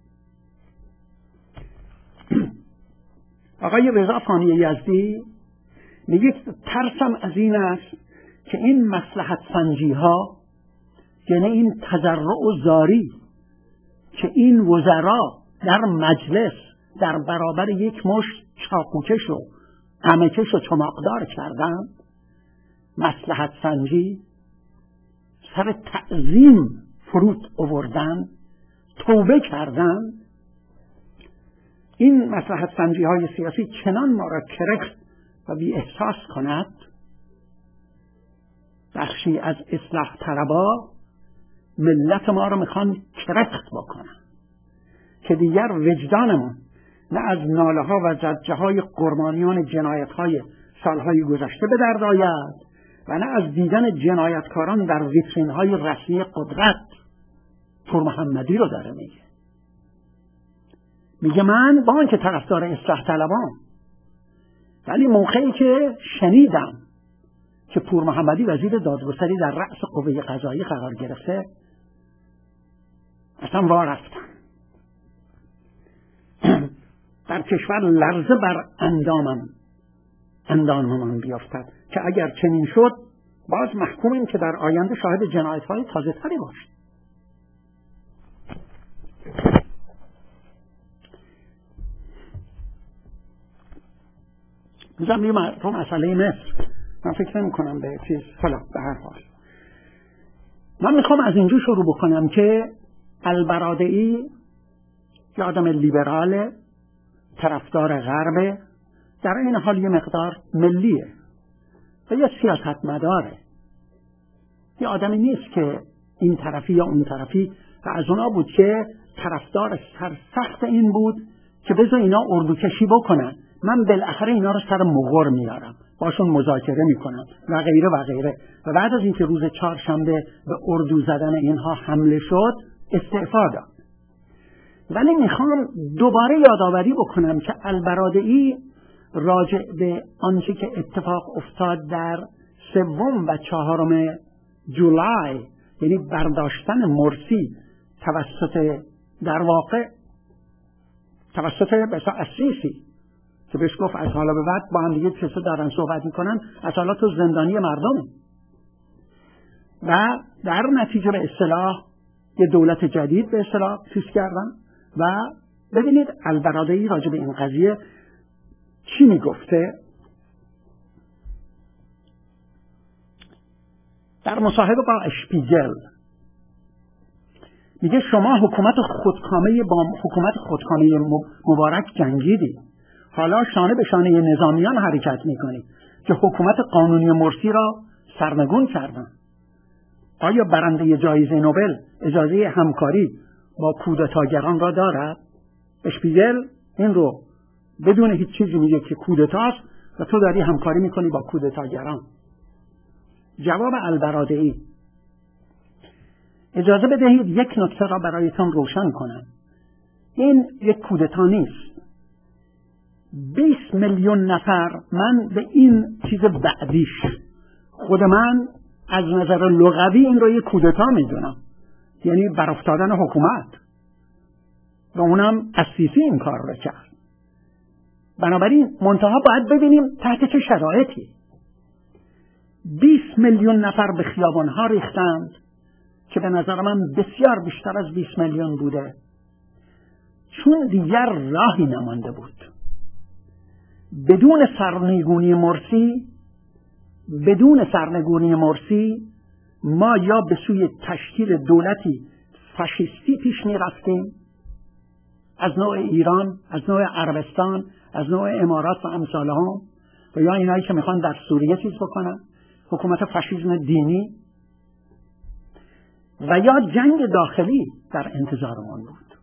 آقای رضا فانی یزدی میگه ترسم از این است که این مصلحت سنجی ها، یعنی این تضرع و زاری که این وزرا در مجلس در برابر یک مشت چاقوکش و قمه‌کش و چماقدار کردن، مصلحت سنجی سر تعظیم فرود آوردن، توبه کردن، این مصلحت سنجی های سیاسی چنان ما را کرخت و بی احساس کند، بخشی از اصلاح طلبا ملت ما را میخوان کرخت بکنن که دیگر وجدانمون نه از ناله ها و زجه های قربانیان جنایت های سالهای گذشته به درد آید و نه از دیدن جنایتکاران در ویترین های رسمی قدرت. پور محمدی رو داره میگه من با آنکه طرفدار اصلاح طلبام، ولی موقعی که شنیدم که پور محمدی وزیر دادگستری در رأس قوه قضاییه قرار گرفته اصلا وا رفتم. در کشور لرزه بر انداممان بیافتد که اگر چنین شد باز محکومیم که در آینده شاهد جنایت‌های تازه‌تری باشیم. میگم رو مسئله مصر من فکر نمی کنم به چیز. حالا به هر حال من میخوام از اینجا شروع بکنم که البرادعی یه آدم لیبراله، طرفدار غربه، در این حال یه مقدار ملیه و یه سیاست مداره. یه آدمی نیست که این طرفی یا اون طرفی، و از اونا بود که طرفدار سرسخت این بود که بذار اینا اردوکشی بکنن، من بالاخره اینا رو سر مغر میارم، باشون مذاکره میکنم و غیره و غیره. و بعد از اینکه روز 4شنبه به اردو زدن اینها حمله شد استعفا داد. ولی میخوام دوباره یادآوری بکنم که البرادعی راجع به آنچه که اتفاق افتاد در 3 و 4 جولای، یعنی برداشتن مرسی توسط در واقع توسط السیسی که بهش گفت از حالا به بعد با هم دیگه چه دارن صحبت میکنن، از حالا تو زندانی مردم، و در نتیجه به اصطلاح یه دولت جدید به اصطلاح چیز کردن. و ببینید البرادعی راجع به این قضیه چی میگفته. در مصاحبه با اشپیگل میگه شما حکومت خودکامه مبارک جنگیدید، حالا شانه به شانه نظامیان حرکت میکنید که حکومت قانونی مرسی را سرنگون کردن. آیا برنده جایزه نوبل اجازه همکاری با کودتاگران را دارد؟ اشپیگل این رو بدون هیچ چیزی میگه که کودتاست و تو داری همکاری میکنی با کودتاگران. جواب البرادعی: اجازه بدهید یک نکته را برایتان روشن کنم. این یک کودتا نیست. 20 میلیون نفر، من به این چیز بعدیش خود من از نظر لغوی این رو یک کودتا میدونم، یعنی برافتادن حکومت، و اونم السیسی این کار رو کرد. بنابراین منتها باید ببینیم تحت چه شرایطی. 20 میلیون نفر به خیابانها ریختند که به نظر من بسیار بیشتر از 20 میلیون بوده، چون دیگر راهی نمانده بود. بدون سرنگونی مرسی ما یا به سوی تشکیل دولتی فاشیستی پیش می رفتیم از نوع ایران، از نوع عربستان، از نوع امارات و امثال هم، و یا اینایی که میخوان در سوریه چیز بکنن، حکومت فاشیسم دینی، و یا جنگ داخلی در انتظارمان بود.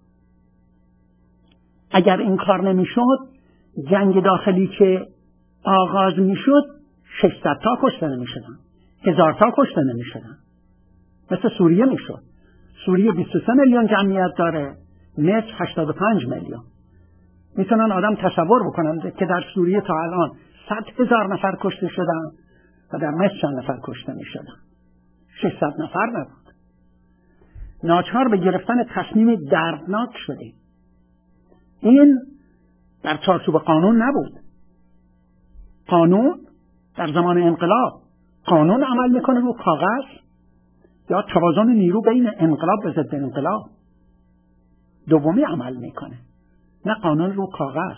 اگر این کار نمیشد، جنگ داخلی که آغاز میشد 600 تا کشته نمیشدن، 1000 تا کشته نمیشدن. مثل سوریه میشد. سوریه 23 میلیون جمعیت داره، مصر 85 میلیون. میتونن آدم تصور بکنن که در سوریه تا الان 100,000 نفر کشته شدن و در مصر چند نفر کشته میشدن. 600 نفر نبود. ناچار به گرفتن تصمیم دردناک شدیم. این در چارچوب قانون نبود. قانون در زمان انقلاب قانون عمل میکنه رو کاغذ یا توازن نیرو بین انقلاب و ضد انقلاب دومی عمل میکنه، نه قانون رو کاغذ.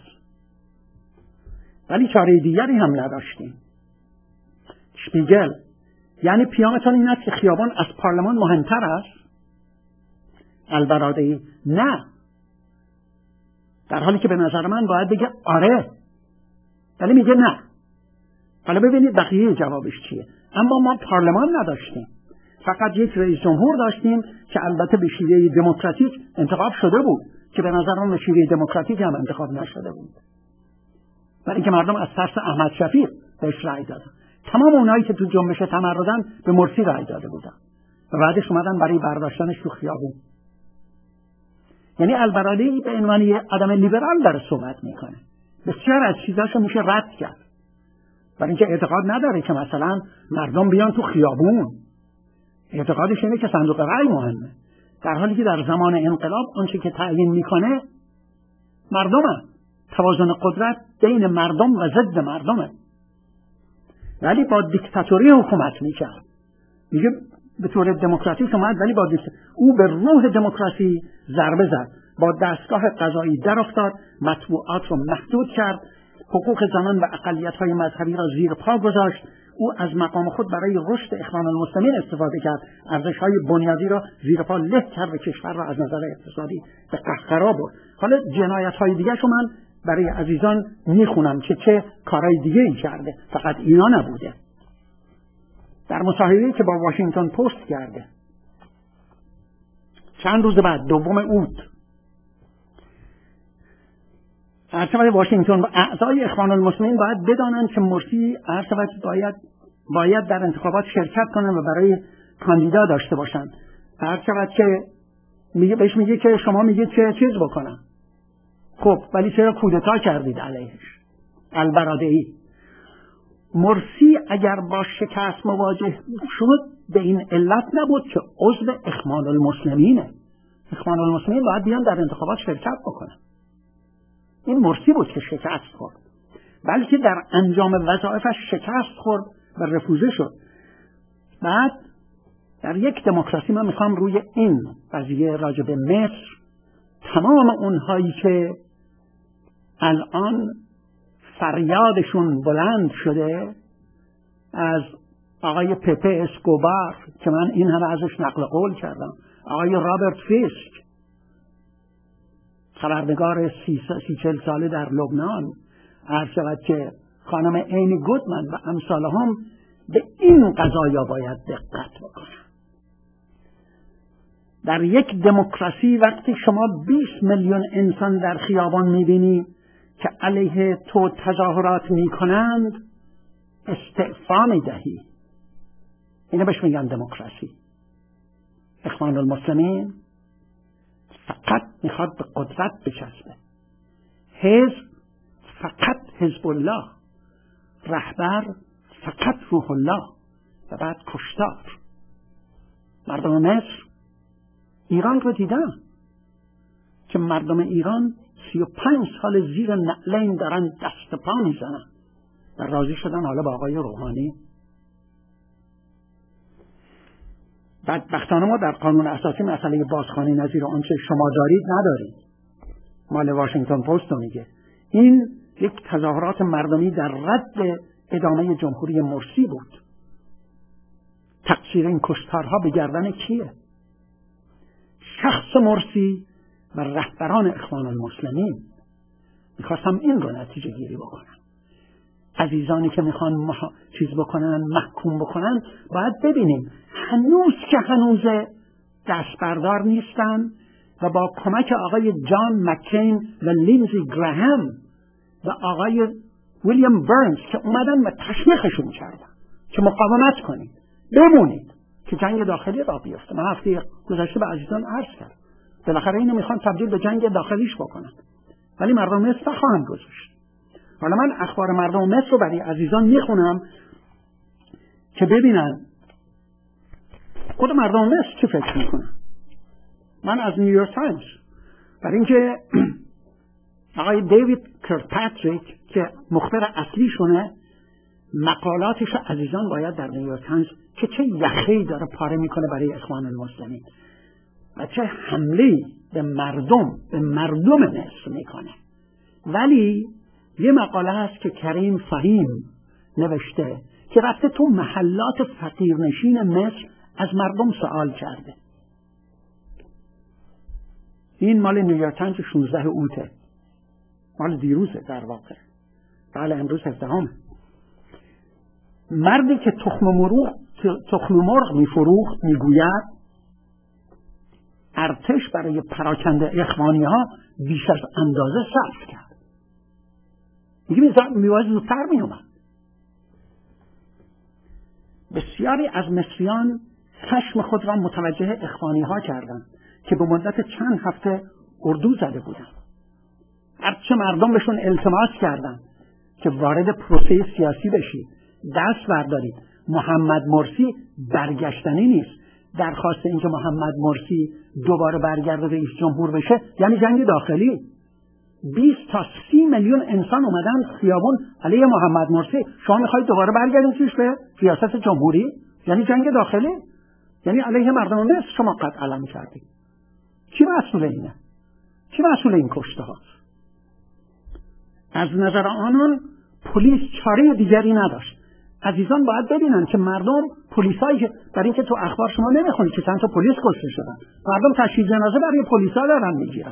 ولی چاره دیگری هم نداشتیم. شپیگل: یعنی پیامتون این است که خیابان از پارلمان مهمتر است؟ البرادعی: نه، در حالی که به نظر من باید بگه آره، ولی میگه نه. حالا ببینید بقیه جوابش چیه. اما ما پارلمان نداشتیم، فقط یک رئیس جمهور داشتیم که البته به شیوه دموکراتیک انتخاب شده بود، که به نظر من به شیوه دموکراتیک هم انتخاب نشده بود، برای اینکه مردم از ترس احمد شفیق بهش رأی دادن. تمام اونایی که تو جنبش تمردن به مرسی رأی داده بودن و بعدش اومدن برای برداشتنش تو خیابون. یعنی البرادعی به عنوان آدم لیبرال داره صحبت میکنه. بسیار از چیزاشو میشه رد کرد، برای اینکه اعتقاد نداره که مثلا مردم بیان تو خیابون. اعتقادش اینه که صندوق رأی مهمه، در حالی که در زمان انقلاب اونچه که تعیین میکنه مردمه. توازن قدرت بین مردم و ضد مردمه. ولی با دیکتاتوری حکومت میکرد. میگه به طور دموکراتیک اومد، ولی با او به روح دموکراسی ضربه زد. با دستگاه قضایی در افتاد، مطبوعات رو محدود کرد، حقوق زنان و اقلیت‌های مذهبی را زیر پا گذاشت. او از مقام خود برای رشد اخوان المسلمین استفاده کرد، ارزش‌های بنیادی را زیر پا له کرد و کشور را از نظر اقتصادی به قهقرا برد. حالا جنایت‌های دیگه شو من برای عزیزان میخونم که چه کارهای دیگه ای کرده، فقط اینا نبوده. در مصاحبه‌ای که با واشنگتن پست کرده چند روز بعد، 2 اوت، ارشد واشنگتن و اعضای اخوان المسلمین باید بدانند که مرسی ارشد باید در انتخابات شرکت کنند و برای کاندیدا داشته باشند. ارشد که بهش میگه که شما میگید چه چیز بکنم. خب ولی چرا کودتا کردید علیهش؟ البرادعی: مرسی اگر با شکست مواجه شد به این علت نبود که عضو اخوان المسلمینه. اخوان المسلمین باید بیان در انتخابات شرکت بکنن. این مرسی بود که شکست خورد، بلکه در انجام وظایفش شکست خورد و رفوزه شد. بعد در یک دموکراسی من میخوام روی این قضیه راجع به مصر، تمام اونهایی که الان فریادشون بلند شده، از آقای پپه اسکوبار که من این همه ازش نقل قول کردم، آقای رابرت فیسک خبرنگار 30-40 ساله در لبنان، عرض شود که خانم ایمی گودمن و امثالهم، به این قضایا باید دقت بکنن. در یک دموکراسی وقتی شما 20 میلیون انسان در خیابان میبینی که علیه تو تظاهرات میکنند، استعفا میدهی. اینو بهش میگن دموکراسی. اخوان المسلمین فقط میخواد به قدرت بچسبه. حزب فقط حزب الله، رهبر فقط روح الله و بعد کشتار. مردم مصر ایران رو دیدن که مردم ایران 35 سال زیر نعلین دارن دست پا میزنن و راضی شدن حالا با آقای روحانی. بدبختانه ما در قانون اساسی مسئله بازخوانی نظیر آنچه شما دارید ندارید. مال واشنگتن پست میگه این یک تظاهرات مردمی در رد ادامه جمهوری مرسی بود. تقصیر این کشتارها به گردن کیه؟ شخص مرسی و رهبران اخوان المسلمین. میخواستم این رو نتیجه گیری بکنم. عزیزانی که میخوان چیز بکنن، محکوم بکنن، باید ببینیم هنوز که هنوزه دستبردار نیستن و با کمک آقای جان مکین و لینزی گراهام و آقای ویلیام برنز که اومدن و تشویقشون کردن که مقاومت کنید، بمونید که جنگ داخلی را بیفته. من هفته گذشته به عزیزان عرض کردم بالاخره اینو میخوان تبدیل به جنگ داخلیش بکنن، ولی مردم مصر نخواهند گذاشت. حالا من اخبار مردم مصر رو برای عزیزان میخونم که ببینن خود مردم مصر چه فکر میکنن. من از نیویورک تایمز، برای اینکه آقای دیوید کرپاتریک که مخبر اصلیشونه مقالاتش عزیزان باید در نیویورک تایمز که چه یخه‌ای داره پاره میکنه برای اخوان المسلمین و چه حمله‌ای به مردم مصر میکنه. ولی یه مقاله هست که کریم فهیم نوشته که رفته تو محلات فقیرنشین مصر از مردم سوال کرده. این مال نیویورک تایمز 16 اوته، مال دیروزه در واقع. بله امروز 17. مردی که تخم مرغ میفروخت میگوید ارتش برای پراکنده اخوانی ها بیش از اندازه صرف کرد. میباید زودتر میومد. بسیاری از مصریان خشم خود را متوجه اخوانی ها کردند که به مدت چند هفته اردو زده بودند. هرچه مردم بهشون التماس کردند که وارد پروسه سیاسی بشید، دست بردارید، محمد مرسی برگشتنی نیست. درخواست اینکه محمد مرسی دوباره برگرده رئیس جمهور بشه یعنی جنگ داخلی. 20 تا 30 میلیون انسان اومدن خیابون علیه محمد مرسی. شما میخواید دوباره برگردید به ریاست جمهوری؟ یعنی جنگ داخلی، یعنی علیه مردم مصر شما قد علم کردید. کی مسئول اینه؟ کی مسئول این کشته هاست؟ از نظر آنان پلیس چاره دیگری نداشت. عزیزان باید ببینن که مردم پلیسایی که برای اینکه تو اخبار شما نمیخونید که چند تا پلیس کشته شدن، مردم تشییع جنازه برای پلیسا دارن میگیرن.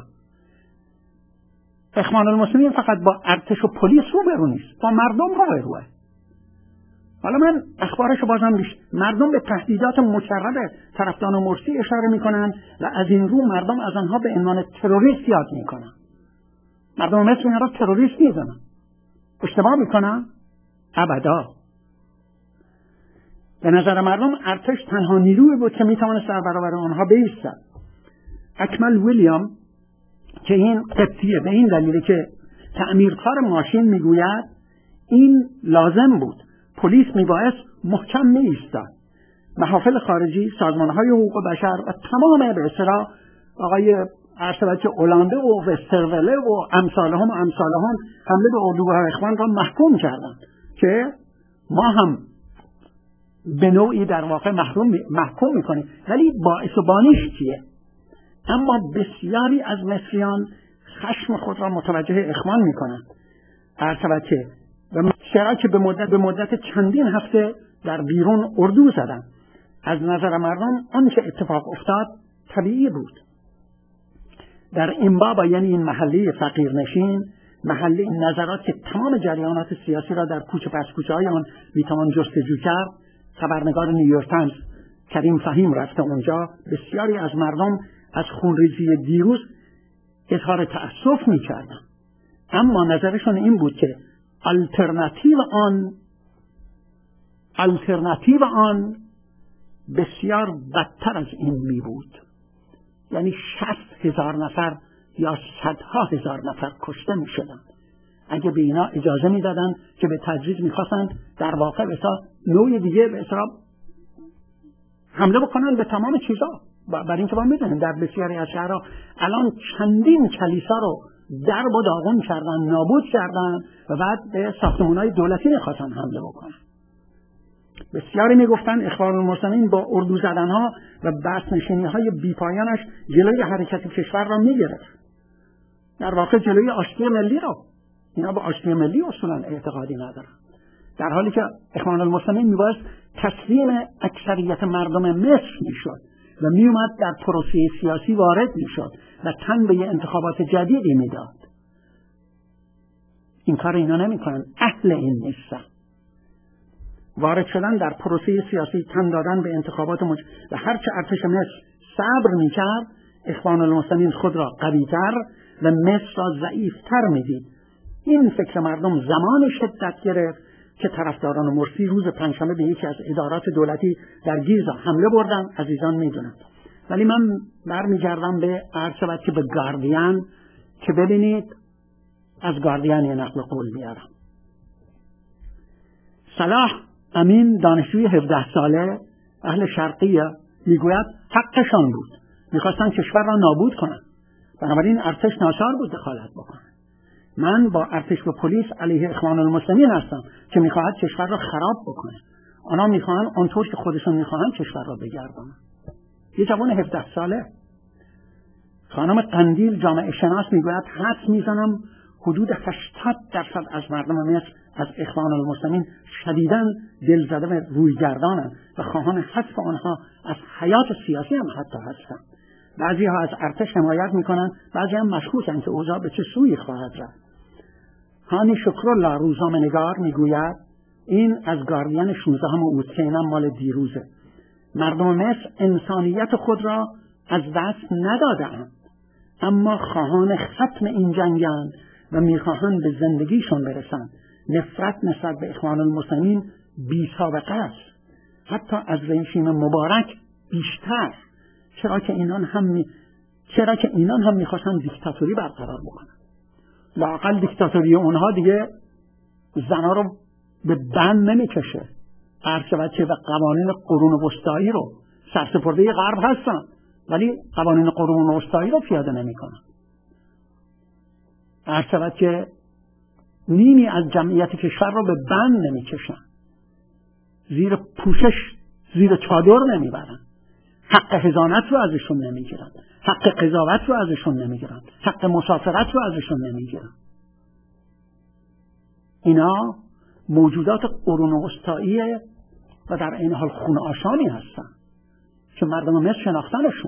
اخوان المسلمین فقط با ارتش و پلیس روبرو نیست، با مردم روبروه. حالا من اخبارشو بازم مردم به تهدیدات مشرب طرفداران مرسی اشاره میکنن و از این رو مردم از آنها به عنوان تروریست یاد میکنن. مردم مصر اینا را تروریست میدونن. اشتباه میکنن؟ ابدا. به نظر مردم ارتش تنها نیرویی بود که میتوانست در برابر آنها بایستد. اکمل ویلیام که این قبطیه به این دلیل که تعمیرکار ماشین میگوید این لازم بود، پلیس میبایست محکم میایستاد. محافل خارجی، سازمانهای حقوق بشر و تمام به اصطلاح آقای ارشد اولانده و وستروله و امثالهم حمله به اردوگاه اخوان را محکوم کردند که ما هم به نوعی در واقع محکوم میکنیم. ولی باعث و بانیش کیه؟ اما بسیاری از مصریان خشم خود را متوجه اخوان میکنند. ارتباطه و چرا که به مدت چندین هفته در بیرون اردو زدن. از نظر مردم آنچه اتفاق افتاد طبیعی بود. در امبابا یعنی این محله فقیرنشین، محله نظرات که تمام جریانات سیاسی را در کوچه پس کوچه های آن میتوان جستجو کرد، خبرنگار نیویورک تایمز کریم فهیم رفته اونجا. بسیاری از مردم از خونریزی دیروز اظهار تأسف میکردن، اما نظرشون این بود که الترناتیو آن بسیار بدتر از این می بود. یعنی 60,000 نفر یا 100,000 نفر کشته می شدن اگه به اینا اجازه می دادن که به تدریج می خواستن در واقع بسا نوع دیگه به اصطلاح حمله بکنن به تمام چیزا. برای اینکه ما می دونیم در بسیاری از شهرها الان چندین کلیسا رو درب و داغون کردن، نابود کردن و بعد به ساختمان‌های دولتی می‌خواستن حمله بکنن. بسیاری میگفتن اخوان المسلمین با اردو زدنها و بسنشینی‌های بی‌پایانش جلوی حرکت کشور را می‌گرفت. در واقع جلوی آشتی ملی را. اینا به آشتی ملی اصولاً اعتقادی ندارن. در حالی که اخوان المسلمین می‌بایست تسلیم اکثریت مردم مصر می‌شد و میومد در پروسه سیاسی وارد میشد و تن به انتخابات جدیدی میداد. این کار اینا نمیکنن، اهل این نیستن. وارد شدن در پروسه سیاسی، تن دادن به انتخابات و هرچه ارتش مصر صبر میکرد، اخوان المسلمین خود را قوی‌تر و مصر را ضعیف‌تر میدید. این فکر مردم زمان شدت گرفت که طرفداران مرسی روز پنجشنبه به یکی از ادارات دولتی در گیزا حمله بردن. عزیزان میدونن. ولی من برمیگردم به عرض شود که به گاردین، که ببینید از گاردین یه نقل قول میارم. صلاح امین دانشجوی 17 ساله اهل شرقیه میگوید حقشان بود، میخواستن کشور را نابود کنن، بنابراین ارتش ناچار بود دخالت بکنه. من با ارتش و پلیس علیه اخوان المسلمین هستم که میخواهد کشور را خراب بکنه. آنها میخواهند آنطور که خودشون میخواهند کشور را بگردانند. یه جوان 17 ساله. خانم قندیل جامعه شناس میگوید حدس میزنم حدود 80% از مردم مصر از اخوان المسلمین شدیداً دلزده و رویگردانند و خواهان حذف آنها از حیات سیاسی هم حتی هستند. بعضی ها از ارتش حمایت میکنند، بعضی هم مشکوکند که اوضاع به چه سوی خواهد رفت. هانی شکرالله روزنامه‌نگار میگوید این از گاردین 16 اوت که اینم مال دیروزه. مردم مصر انسانیت خود را از دست ندادند، اما خواهان ختم این جنگند و میخواهند به زندگیشون برسند. نفرت نسبت به اخوان المسلمین بی سابقه است، حتی از رژیم مبارک بیشتر، چرا که اینان هم میخواستن دیکتاتوری برقرار بکنن. لااقل دیکتاتوری اونها دیگه زنا رو به بند نمیکشه، عرض شود که و قوانین قرون وسطایی رو سرسپرده غرب هستن ولی قوانین قرون وسطایی رو پیاده نمیکنن. عرض شود که نیمی از جمعیت کشور رو به بند نمیکشن، زیر پوشش، زیر چادر نمیبرن، حق حضانت رو ازشون نمیگیرن، حق قضاوت رو ازشون نمیگیرن، حق مسافرت رو ازشون نمیگیرن. اینا موجودات قرون وسطایی و در این حال خون آشانی هستن که مردم مصر شناختنشون.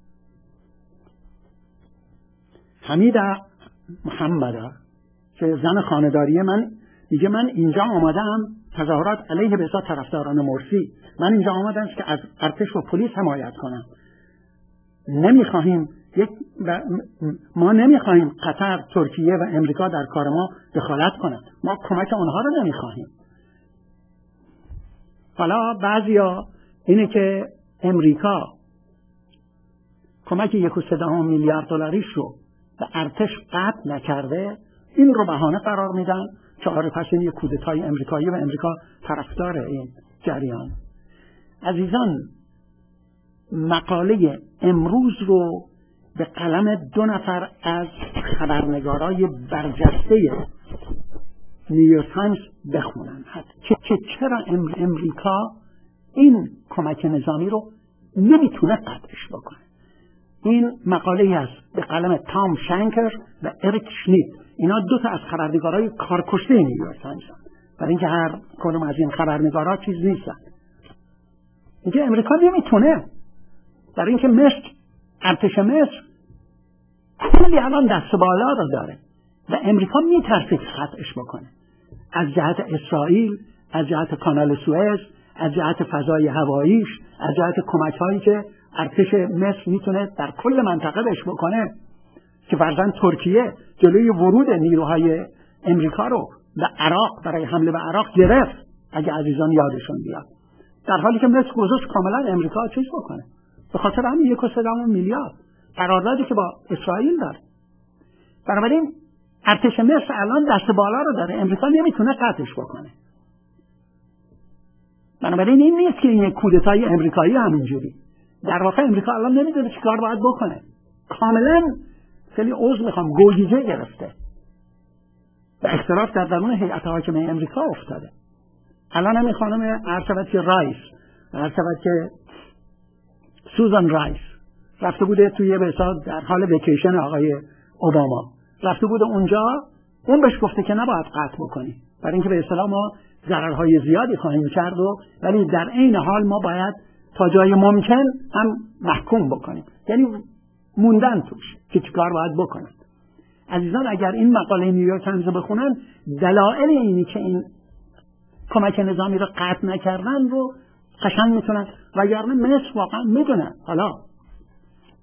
حمیده محمده که زن خانه‌داری من میگه من اینجا آمدم تظاهرات علیه به اصطلاح طرفداران مرسی، من اینجا آمدم که از ارتش و پلیس حمایت کنم. ما نمیخواهیم قطر، ترکیه و امریکا در کار ما دخالت کنند. ما کمک آنها رو نمیخواهیم. حالا بعضیا اینه که امریکا کمک 1.3 میلیارد دلاریش رو به ارتش قطع نکرده، این رو بهانه قرار میدن که آره پس این یک کودتای امریکایی و امریکا طرفدار این جریان. عزیزان، مقاله امروز رو به قلم 2 نفر از خبرنگارای برجسته نیویورک تایمز بخونن که چرا امریکا این کمک نظامی رو نمیتونه قطعش بکنه. این مقاله است به قلم تام شنکر و اریک شنیت. اینا 2 تا از خبرنگارای کارکشته نیویورک تایمز هستند، برای اینکه هر کدوم از این خبرنگارا چیز نیستن. میگه امریکا نمیتونه، برای اینکه مصر، ارتش مصر کلی الان دست بالا رو داره و امریکا میترسه که خطعش بکنه، از جهت اسرائیل، از جهت کانال سوئز، از جهت فضای هواییش، از جهت کمک هایی که ارتش مصر میتونه در کل منطقه بهش بکنه، که فرضاً ترکیه جلوی ورود نیروهای امریکا رو به عراق برای حمله به عراق گرفت، اگه عزیزان یادشون بیاد، در حالی که مصر گذاشت کاملا امریکا چیز بکنه، به خاطر همین 1.3 میلیارد قراردادی که با اسرائیل داره. بنابراین ارتش مصر الان دست بالا رو داره، امریکا نمیتونه قطعش بکنه. بنابراین این نیست که این کودتای امریکایی همینجوری. در واقع امریکا الان نمیدونه چی کار باید بکنه. کاملا خیلی عذر میخوام گوگیجه گرفته و اختلاف در درون هیئت حاکمه امریکا افتاده. الان همین خانم ارشد رایس، سوزان رایس رفته بوده توی به حساب در حال وکیشن آقای اوباما، رفته بوده اونجا، اون بهش گفته که نباید قطع بکنی، برای اینکه به اصطلاح ما ضررهای زیادی خواهیم کرد ولی در عین حال ما باید تا جای ممکن هم محکوم بکنیم، یعنی موندن توش که چیکار باید بکنن. عزیزان، اگر این مقاله نیویورک تایمز رو بخونن، دلایل اینی که این کمک نظامی رو قطع نکردن رو قشنگ میتونن، وگرنه مصر واقعا میدونن. حالا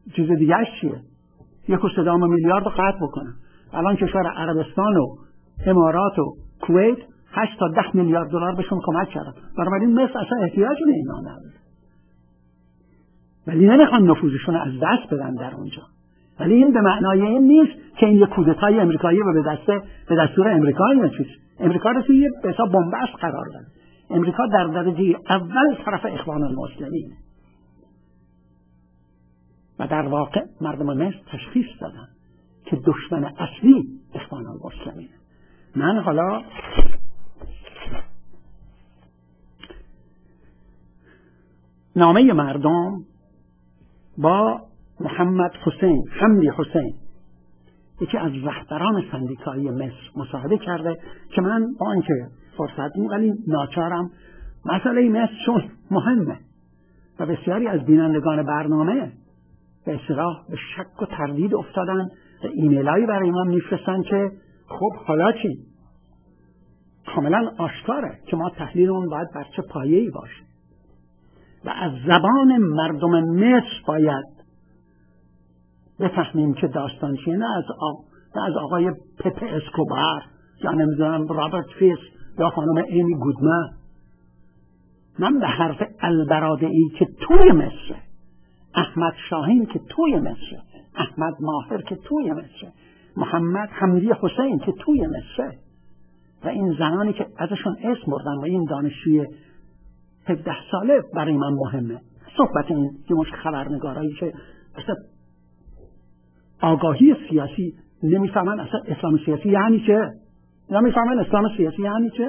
چیز دیگه چیه؟ 1.3 میلیارد رو قطع بکنن. الان کشور عربستان و امارات و کویت 8 تا 10 میلیارد دلار بهشون کمک کردن. بنابراین مصر اصلا احتیاجی به اینا نداره، ولی نمیخوان نفوذشون از دست بدن در اونجا. ولی این به معنای این نیست که این یک کودتای امریکایی و به دستور امریکا یا چیز. امریکا رو توی به حساب بنبست قرار داد. امریکا در درجه اول طرف اخوان المسلمین و در واقع مردم مصر تشخیص دادن که دشمن اصلی اخوان المسلمین. من حالا نامه مردم با محمد حسین حمدی حسین، یکی از رهبران سندیکایی مصر، مصاحبه کرده که من با اینکه فرصت نیست ولی ناچارم، مسئله مصر چون مهمه و بسیاری از بینندگان برنامه به اصطلاح به شک و تردید افتادن و ایمیلایی برای من میفرستن که خب حالا چی؟ کاملا آشکاره که ما تحلیل اون باید بر چه پایه‌ای باشه و از زبان مردم مصر باید بفهمیم که داستان چیه، نه از آقای پپه اسکوبار یا نمیدونم رابرت فیس یا خانم ایمی گودمن. من به حرف البرادعی که توی مصر، احمد شاهین که توی مصر، احمد ماهر که توی مصر، محمد حمدی حسین که توی مصر و این زنانی که ازشون اسم بردن و این دانشجوی 17 ساله برای من مهمه. صحبت این یه مشت خبرنگارایی که اصلا آگاهی سیاسی نمیفهمن اصلا اسلام سیاسی یعنی چه، نمیفهمن اسلام سیاسی یعنی چه.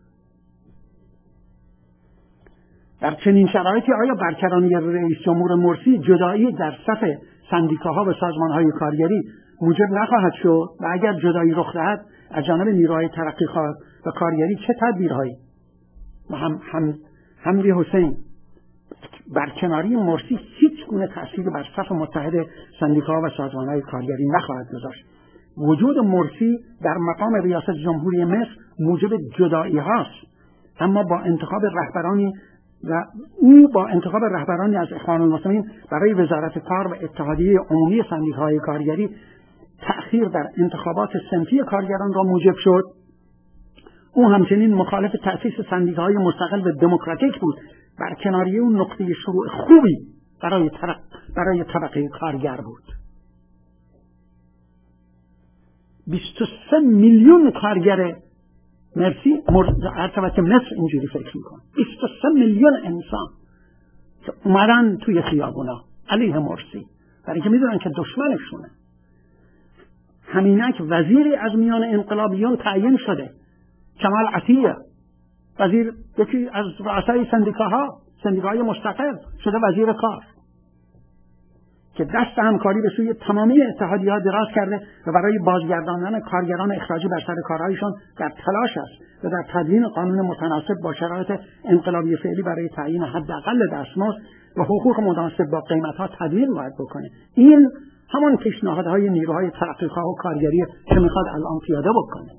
در چنین شرایطی آیا برکرانی رئیس جمهور مرسی جدایی در صف سندیکاها و سازمانهای کارگری موجب نخواهد شد و اگر جدایی رخ دهد از جانب نیروهای ترقیخواه و کارگری چه تدبیرهایی؟ حمدی حسین: برکناری مرسی هیچ گونه تأثیری بر صف متحد سندیکاها و سازمانهای کارگری نخواهد گذاشت. وجود مرسی در مقام ریاست جمهوری مصر موجب جدایی هاست، اما با انتخاب رهبرانی از اخوان المسلمین برای وزارت کار و اتحادیه عمومی سندیکاهای کارگری تأخیر در انتخابات صنفی کارگران را موجب شد. او همچنین مخالف تأسیس سندیکاهای مستقل و دموکراتیک بود. برکناری اون نقطه شروع خوبی برای طبقه کارگر بود. 23 میلیون کارگر مرسی ارتباط مصر اینجوری فکر میکنه. 23 میلیون انسان که اومدن توی خیابونا علیه مرسی برای که میدونن که دشمنشونه. همینک وزیری از میان انقلابیون تعیین شده، کمال عطیه، وزیر، یکی از رؤسای سندیکاهای مستقل شده وزیر کار که دست همکاری به سوی تمامی اتحادیه‌ها دراز کرده و برای بازگرداندن کارگران اخراجی بر سر کارهایشان در تلاش است و در تدوین قانون متناسب با شرایط انقلابی فعلی برای تعیین حداقل دستمزد و حقوق مناسب با قیمت‌ها تدوین باید بکنه. این همان پیشنهادهای نیروهای ترقیخواه و کارگری که میخواد الان پیاده بکنه.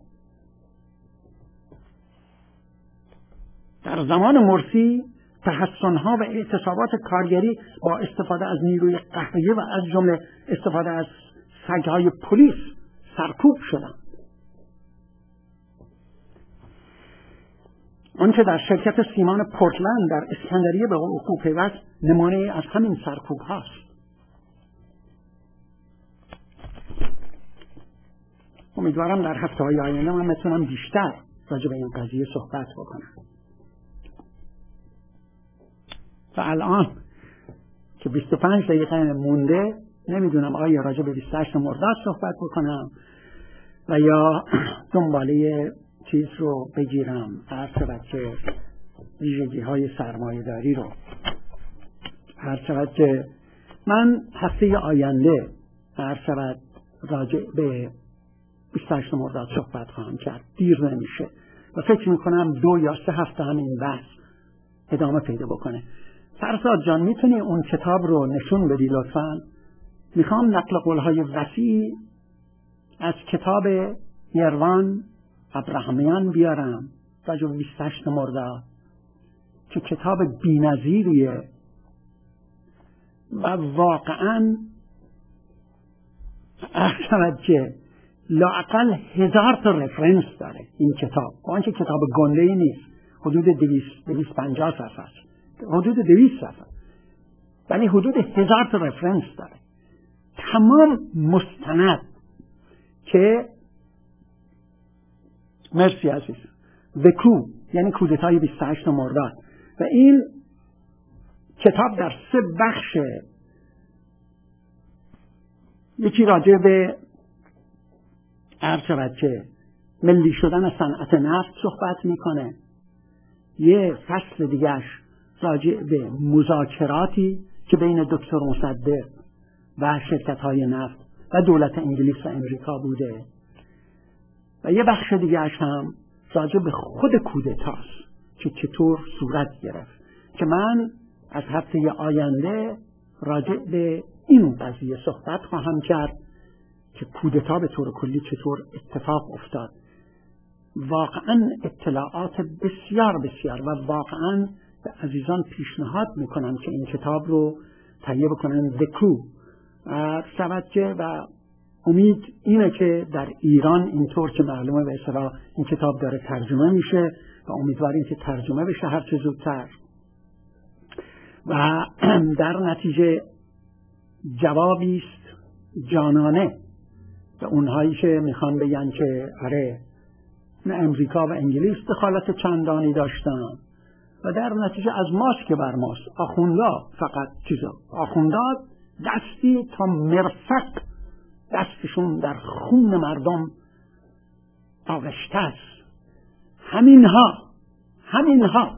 در زمان مرسی تحسن‌ها و اعتصابات کارگری با استفاده از نیروی قهریه و از جمله استفاده از سگ‌های پلیس سرکوب شدند. آنچه در شرکت سیمان پورتلند در اسکندریه به وقوع پیوست نمونه از همین سرکوب هاست. امیدوارم در هفته‌های آینده من بتونم بیشتر راجع به این قضیه صحبت بکنم. و الان که 25 دقیقه مونده نمیدونم آیا راجع به 28 مرداد صحبت بکنم و یا دنباله چیز رو بگیرم، هر شود که ویژگی های سرمایه داری رو، هر شود که من هفته آینده هر شود راجع به 28 مرداد صحبت خواهم کرد، دیر نمیشه و فکر میکنم 2 یا 3 هفته هم این بحث ادامه پیدا بکنه. فرزاد جان میتونی اون کتاب رو نشون بدی لطفاً؟ میخوام نقل قولهای وسیع از کتاب یروان ابراهامیان بیارم راجع به 28 مرداد که کتاب بی‌نظیریه و واقعاً شود که لااقل 1000 تا رفرنس داره این کتاب. با اینکه کتاب گنده‌ای نیست، حدود 250 صفحه است، حدود 200 صفحه، ولی حدود 1000 تا رفرنس داره. تمام مستند که مرسی عزیز وکو یعنی کودتای 28 مرداد، و این کتاب در 3 بخش، یکی راجع به عرض شود که ملی شدن صنعت نفت صحبت میکنه، یه فصل دیگهش راجع به مذاکراتی که بین دکتر مصدق و شرکت‌های نفت و دولت انگلیس و امریکا بوده، و یه بخش دیگهش هم راجع به خود کودتاست که چطور صورت گرفت، که من از هفته آینده راجع به این قضیه صحبت خواهم کرد که کودتا به طور کلی چطور اتفاق افتاد. واقعا اطلاعات بسیار بسیار، و واقعا به عزیزان پیشنهاد میکنم که این کتاب رو تهیه بکنن، وکو شود که، و امید اینه که در ایران اینطور که معلومه به اصطلاح این کتاب داره ترجمه میشه و امیدواریم که ترجمه بشه هر چه زودتر، و در نتیجه جوابی است جانانه به اونهایی که میخوان بگن که آره نه امریکا و انگلیس دخالت چندانی داشتن، و در نتیجه از ماست که بر ماست. آخوندا فقط آخوندا دستی تا مرفق دستشون در خون مردم آغشته است. همینها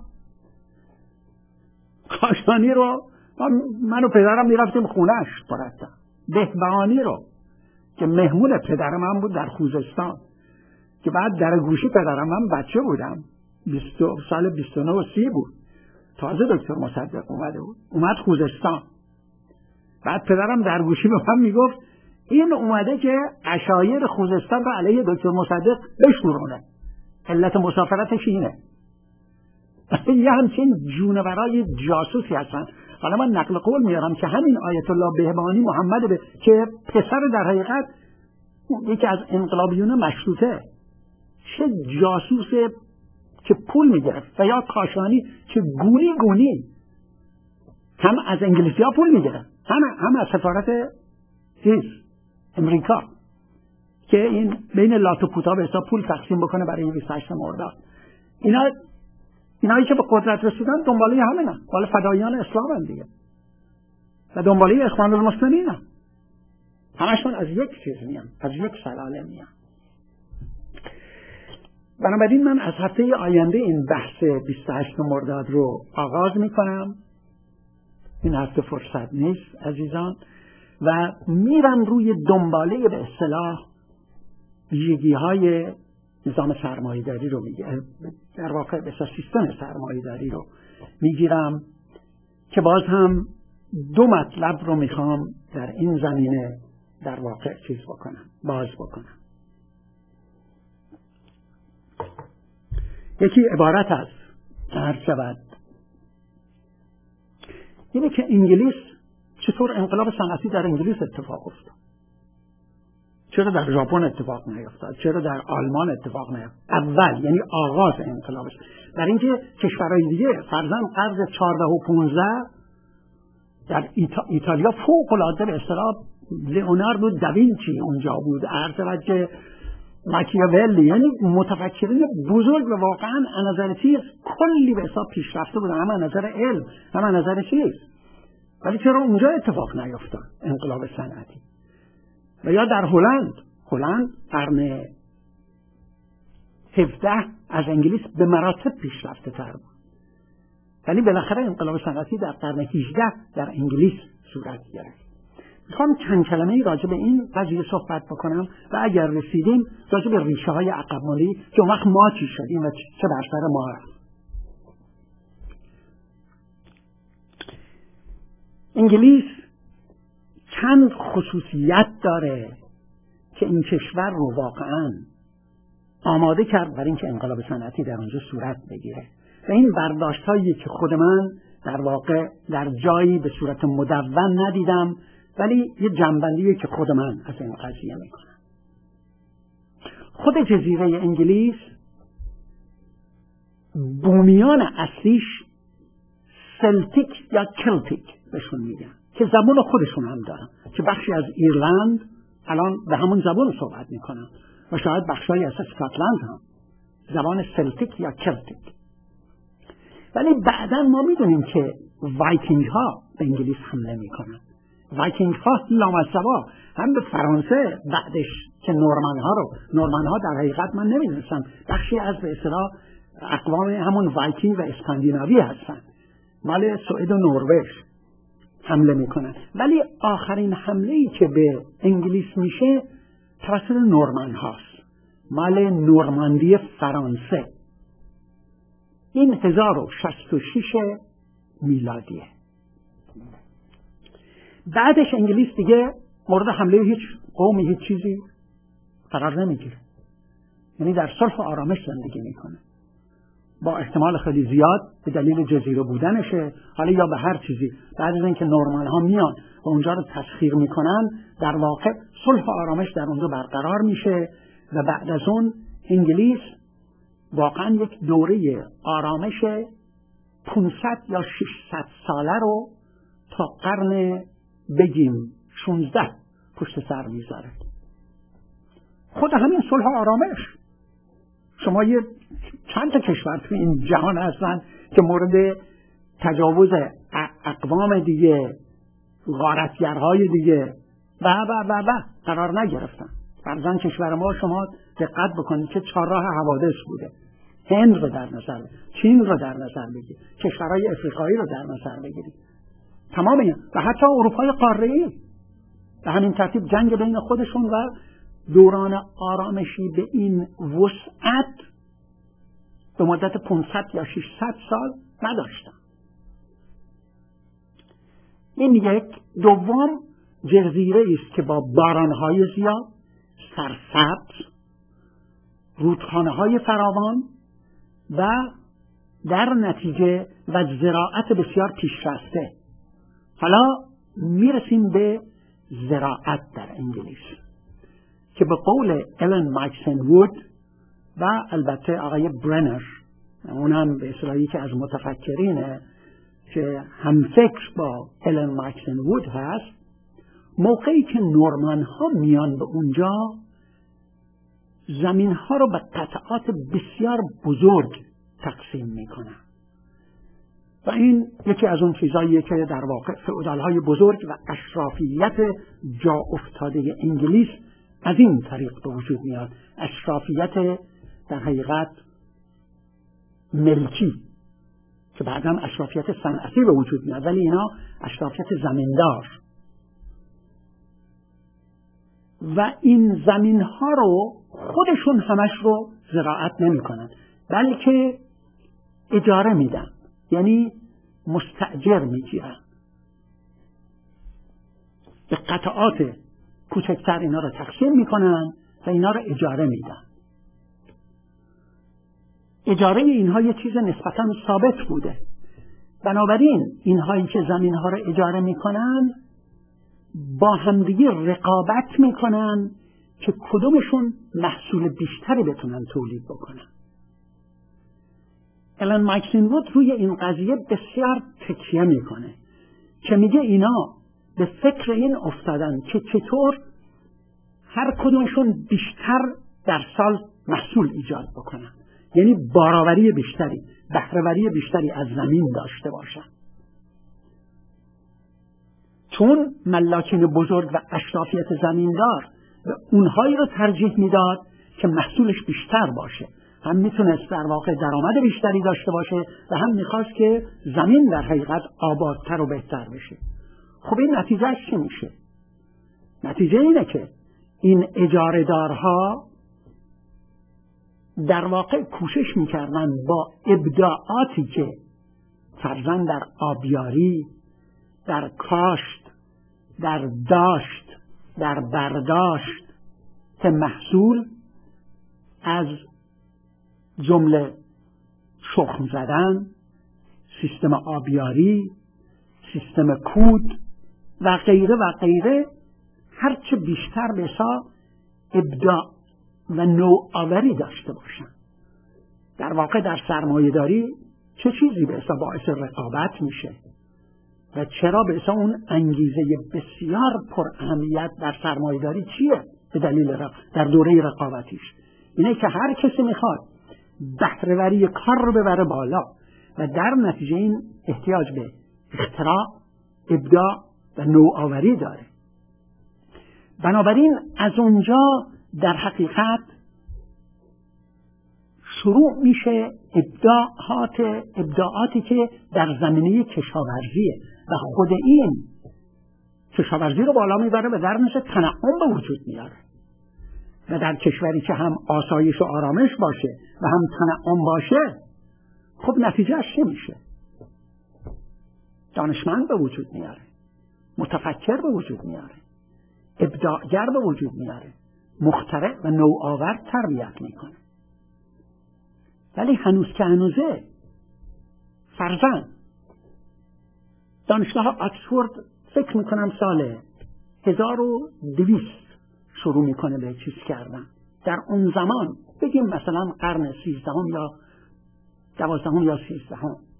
کاشانی رو من و پدرم میرفتیم خونهش براتم، بهبهانی رو که مهمون پدر من بود در خوزستان، که بعد در گوشی پدرم من بچه بودم، سال 29 و 30 بود، تازه دکتر مصدق اومد خوزستان. بعد پدرم در گوشی به من میگفت این اومده که عشایر خوزستان رو علیه دکتر مصدق بشورونه، علت مسافرتش اینه. یه همچین جونورای جاسوسی هستن. حالا من نقل قول میارم که همین آیت الله بهبهانی محمد که پسر در حقیقت یکی از انقلابیون مشروطه، چه جاسوسه که پول میگرفت، و یا کاشانی که گونی هم از انگلیسی ها پول میگرفت، هم از سفارت امریکا، که این بین لات و پوتا به حساب پول تقسیم بکنه برای 28 مرداد. اینایی که به قدرت رسیدن دنباله همینن، ولی فدایان اسلام هم دیگه، و دنباله اخوان المسلمین هم. همشون از یک چیز میان، از یک سلاله میان. بنابراین من از هفته آینده این بحث 28 مرداد رو آغاز میکنم. این هفته فرصت نیست عزیزان، و میرم روی دنباله به اصطلاح ویژگی‌های نظام سرمایه‌داری رو در واقع به سیستم سرمایه‌داری رو میگیرم، که باز هم 2 مطلب رو میخوام در این زمینه در واقع باز بکنم. یکی عبارت است عرض شود اینه که انگلیس چطور انقلاب صنعتی در انگلیس اتفاق افتاد، چرا در ژاپن اتفاق نیفتاد، چرا در آلمان اتفاق نیفتاد. اول یعنی آغاز انقلابش، در اینکه کشورهای دیگه فرضاً قرن 14 و 15 در ایتالیا فوق العاده به اصطلاح لئوناردو داوینچی اونجا بود، که ماکیاولی، یعنی متفکرین بزرگ و واقعاً از نظر چیز کلی به حساب پیشرفته بودن، هم از نظر علم هم از نظر چیز، ولی چرا اونجا اتفاق نیفتاد انقلاب صنعتی. و یا در هلند قرن 17 از انگلیس به مراتب پیشرفته تر بود، ولی بالاخره انقلاب صنعتی در قرن 18 در انگلیس صورت گرفت. میخوام چند کلمه‌ای راجع به این قضیه صحبت بکنم، و اگر رسیدیم راجع به ریشه های عقب مالی که اون وقت ما چی شدیم و چه بر سر ما رفت. انگلیس چند خصوصیت داره که این کشور رو واقعاً آماده کرد برای اینکه انقلاب صنعتی در اونجا صورت بگیره، و این برداشت‌هایی که خود من در واقع در جایی به صورت مدون ندیدم، ولی یه جنبندیه که خود من از این قضیه میکنم. خود جزیره انگلیس بومیان اصلیش سلتیک یا کلتیک بهشون میگن که زبان خودشون هم دارن، که بخشی از ایرلند الان به همون زبان صحبت میکنن و شاید بخشایی از اسکاتلند هم زبان سلتیک یا کلتیک. ولی بعدا ما میدونیم که وایکینگ ها به انگلیس حمله میکنن. وایکینگ ها لامصبا هم به فرانسه بعدش که نورمان ها در حقیقت من نمیدونستم بخشی از به اصطلاح اقوام همون وایکینگ و اسکاندیناوی هستن، مال سوئد و نروژ حمله میکنن. ولی آخرین حمله‌ای که به انگلیس میشه توسط نورمان هاست، مال نورماندی فرانسه. این 1066 میلادیه. بعدش انگلیس دیگه مورد حمله هیچ قومی هیچ چیزی قرار نمیگیره، یعنی در صلح و آرامش زندگی میکنه، با احتمال خیلی زیاد به دلیل جزیره بودنشه، حالا یا به هر چیزی. بعد از اینکه نورمان ها میان و اونجا رو تسخیر میکنن، در واقع صلح و آرامش در اونجا برقرار میشه و بعد از اون انگلیس واقعا یک دوره آرامش 500 یا 600 ساله رو تا قرن بگیم 16 پشت سر میذاره. خود همین صلح و آرامش، شما یه چند تا کشور توی این جهان هستن که مورد تجاوز اقوام دیگه، غارتگرهای دیگه و قرار نگرفتن. فرضاً کشور ما شما دقت بکنید که چهارراه حوادث بوده. هند رو در نظر بگیرید، چین رو در نظر بگیرید، کشورهای افریقایی رو در نظر بگیرید، تمام اینا و حتی اروپای قاره‌ای به همین ترتیب جنگ بین خودشون و دوران آرامشی به این وسعت به مدت 500 یا 600 سال نداشتن. این یک. دوم، جزیره است که با بارانهای زیاد، سرسبز، رودخانه‌های فراوان و در نتیجه و زراعت بسیار پیشرفته. حالا میرسیم به زراعت در انگلیس که به قول الن مایکسن وود و البته آقای برنر، اونم به اصطلاحی که از متفکرینه که هم فکر با الن مایکسن وود هست، موقعی که نورمان ها میان به اونجا زمین ها رو به قطعات بسیار بزرگ تقسیم میکنن و این یکی از اون چیزاییه که در واقع فئودال های بزرگ و اشرافیت جا افتاده انگلیس از این طریق به وجود میاد. اشرافیت در حقیقت ملکی که بعدا اشرافیت صنعتی به وجود میاد، ولی اینا اشرافیت زمیندار. و این زمین ها رو خودشون همش رو زراعت نمی کنن، بلکه اجاره میدن، یعنی مستأجر میگیرن، به قطعات کوچکتر اینا رو تقسیم میکنن و اینا رو اجاره میدن. اجاره اینها یه چیز نسبتاً ثابت بوده، بنابراین اینهایی که زمین ها رو اجاره میکنن با همدیگه رقابت میکنن که کدومشون محصول بیشتری بتونن تولید بکنن. الان مایکسن وود روی این قضیه بسیار تکیه میکنه که میگه اینا به فکر این افتادن که چطور هر کدومشون بیشتر در سال محصول ایجاد بکنن، یعنی بارآوری بیشتری، بهره‌وری بیشتری از زمین داشته باشن. چون ملاکین بزرگ و اشرافیت زمیندار و اونهایی رو ترجیح میداد که محصولش بیشتر باشه، هم میتونست در واقع درآمد بیشتری داشته باشه و هم میخواست که زمین در حقیقت آبادتر و بهتر بشه. خب این نتیجهش چی میشه؟ نتیجه اینه که این اجاره‌دارها در واقع کوشش میکردن با ابداعاتی که فرضاً در آبیاری، در کاشت، در داشت، در برداشت که محصول از جمله شخم زدن، سیستم آبیاری، سیستم کود و غیره و غیره، هرچه بیشتر به حساب ابداع و نوآوری داشته باشن. در واقع در سرمایه‌داری چه چیزی به حساب باعث رقابت میشه و چرا به حساب اون انگیزه بسیار پر اهمیت در سرمایه‌داری چیه؟ به دلیل در دوره رقابتیش اینه که هر کسی میخواد بهره‌وری کار رو ببره بالا و در نتیجه این احتیاج به اختراع، ابداع و نوآوری داره. بنابراین از اونجا در حقیقت شروع میشه ابداعاتی که در زمینه کشاورزیه و خود این کشاورزی رو بالا میبره و در نتیجه تنعم به وجود میاره. و در کشوری که هم آسایش و آرامش باشه و هم تنعم باشه، خب نتیجهش چه میشه؟ دانشمند به وجود میاره، متفکر به وجود میاره، ابداعگر به وجود میاره، مخترع و نوآور تربیت میکنه. ولی هنوز که هنوزه فرضاً دانشگاه آکسفورد فکر میکنم سال 1200 شروع میکنه به چیز کردن. در اون زمان بگیم مثلا قرن 13 یا 12 یا 13،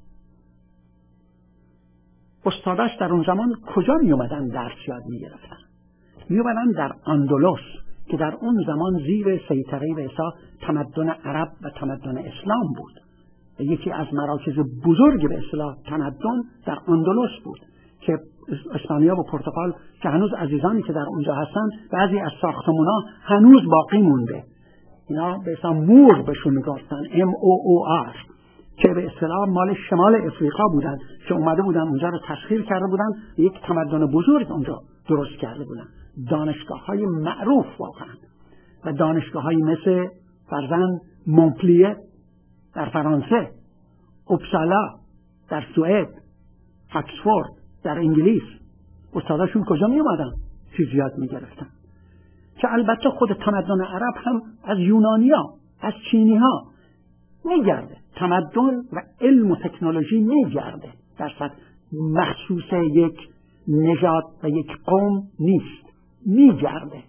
استاداش در اون زمان کجا میومدن درس یاد میگرفتن؟ میومدن در اندلس که در اون زمان زیر سیطره به حساب تمدن عرب و تمدن اسلام بود. یکی از مراکز بزرگ به اصطلاح تمدن در اندلس بود که اسپانیا و پرتغال که هنوز عزیزانی که در اونجا هستن، بعضی از ساختمونا هنوز باقی مونده. اینا به اصطلاح مور بهشون میگفتن، MOOR، که به اصطلاح مال شمال افریقا بودن که اومده بودن اونجا رو تسخیر کرده بودن، یک تمدن بزرگ اونجا درست کرده بودن. دانشگاه‌های معروف واقعا و دانشگاه‌های مثل فرزند مونپلیه در فرانسه، اوپسالا در سوئد، آکسفورد در انگلیس، استاداشون کجا می اومدن؟ چیز یاد می گرفتن که البته خود تمدن عرب هم از یونانیا، از چینی ها می گرده. تمدن و علم و تکنولوژی می گرده، در سطح مخصوص یک نژاد و یک قوم نیست، می گرده.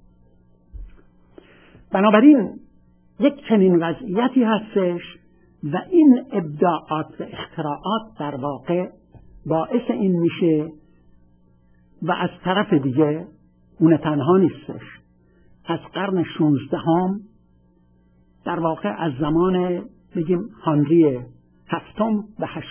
بنابراین یک چنین وضعیتی هستش و این ابداعات و اختراعات در واقع باعث این میشه. و از طرف دیگه اون تنها نیستش. از قرن 16 در واقع از زمان بگیم هنری 7 و 8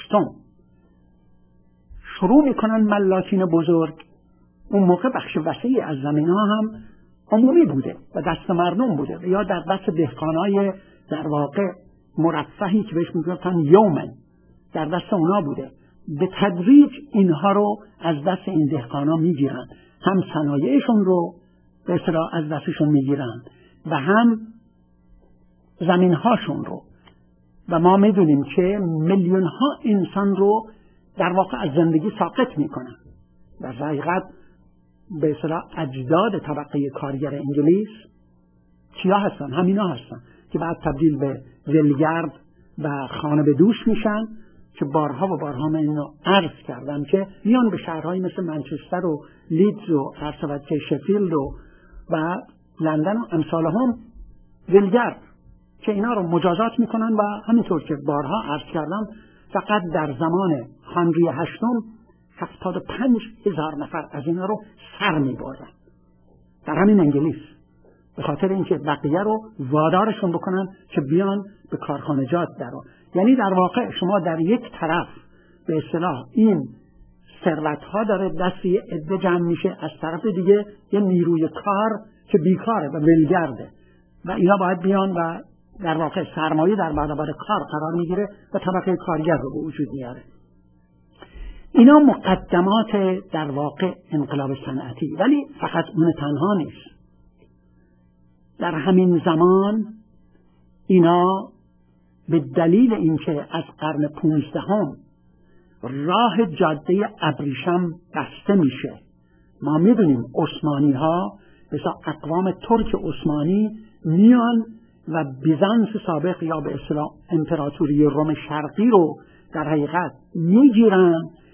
شروع میکنن ملاکین بزرگ. اون موقع بخش وسیعی از زمین ها هم عمومی بوده و دست مردم بوده یا در دست دهقانای در واقع مرفهی که بهش میگفتن یومن، در دست اونا بوده. به تدریج اینها رو از دست این دهقانا میگیرن، هم صنایعشون رو به اصطلاح از دستشون میگیرن و هم زمینهاشون رو. و ما میدونیم که میلیون ها انسان رو در واقع از زندگی ساقط میکنن. در حقیقت به اصطلاح اجداد طبقه کارگر انگلیس کیا هستن؟ همینا هستن که بعد تبدیل به ولگرد و خانه به دوش میشن، که بارها و بارها من اینو عرض کردم که میان به شهرهایی مثل منچستر و لیدز و که شفیلد و لندن و امثال هم ولگرد که اینا رو مجازات میکنن و همینطور که بارها عرض کردم فقط در زمان هنری 8 75,000 نفر از اینا رو سر میبردن در همین انگلیس، به خاطر اینکه بقیه رو وادارشون بکنن که بیان به کارخانجات درون. یعنی در واقع شما در یک طرف به اصطلاح این ثروت ها داره دست یه عده جمع میشه، از طرف دیگه یه نیروی کار که بیکاره و ولگرده و اینا باید بیان و در واقع سرمایه در برابر کار قرار میگیره و طبقه کارگر رو به وجود میاره. اینا مقدمات در واقع انقلاب صنعتی، ولی فقط اون تنها نیست. در همین زمان اینا به دلیل اینکه از قرن 15 راه جاده ابریشم بسته میشه. ما میدونیم عثمانی ها مثلا اقوام ترک عثمانی میان و بیزانس سابق یا به اصطلاح امپراتوری روم شرقی رو در حقیقت میگیرن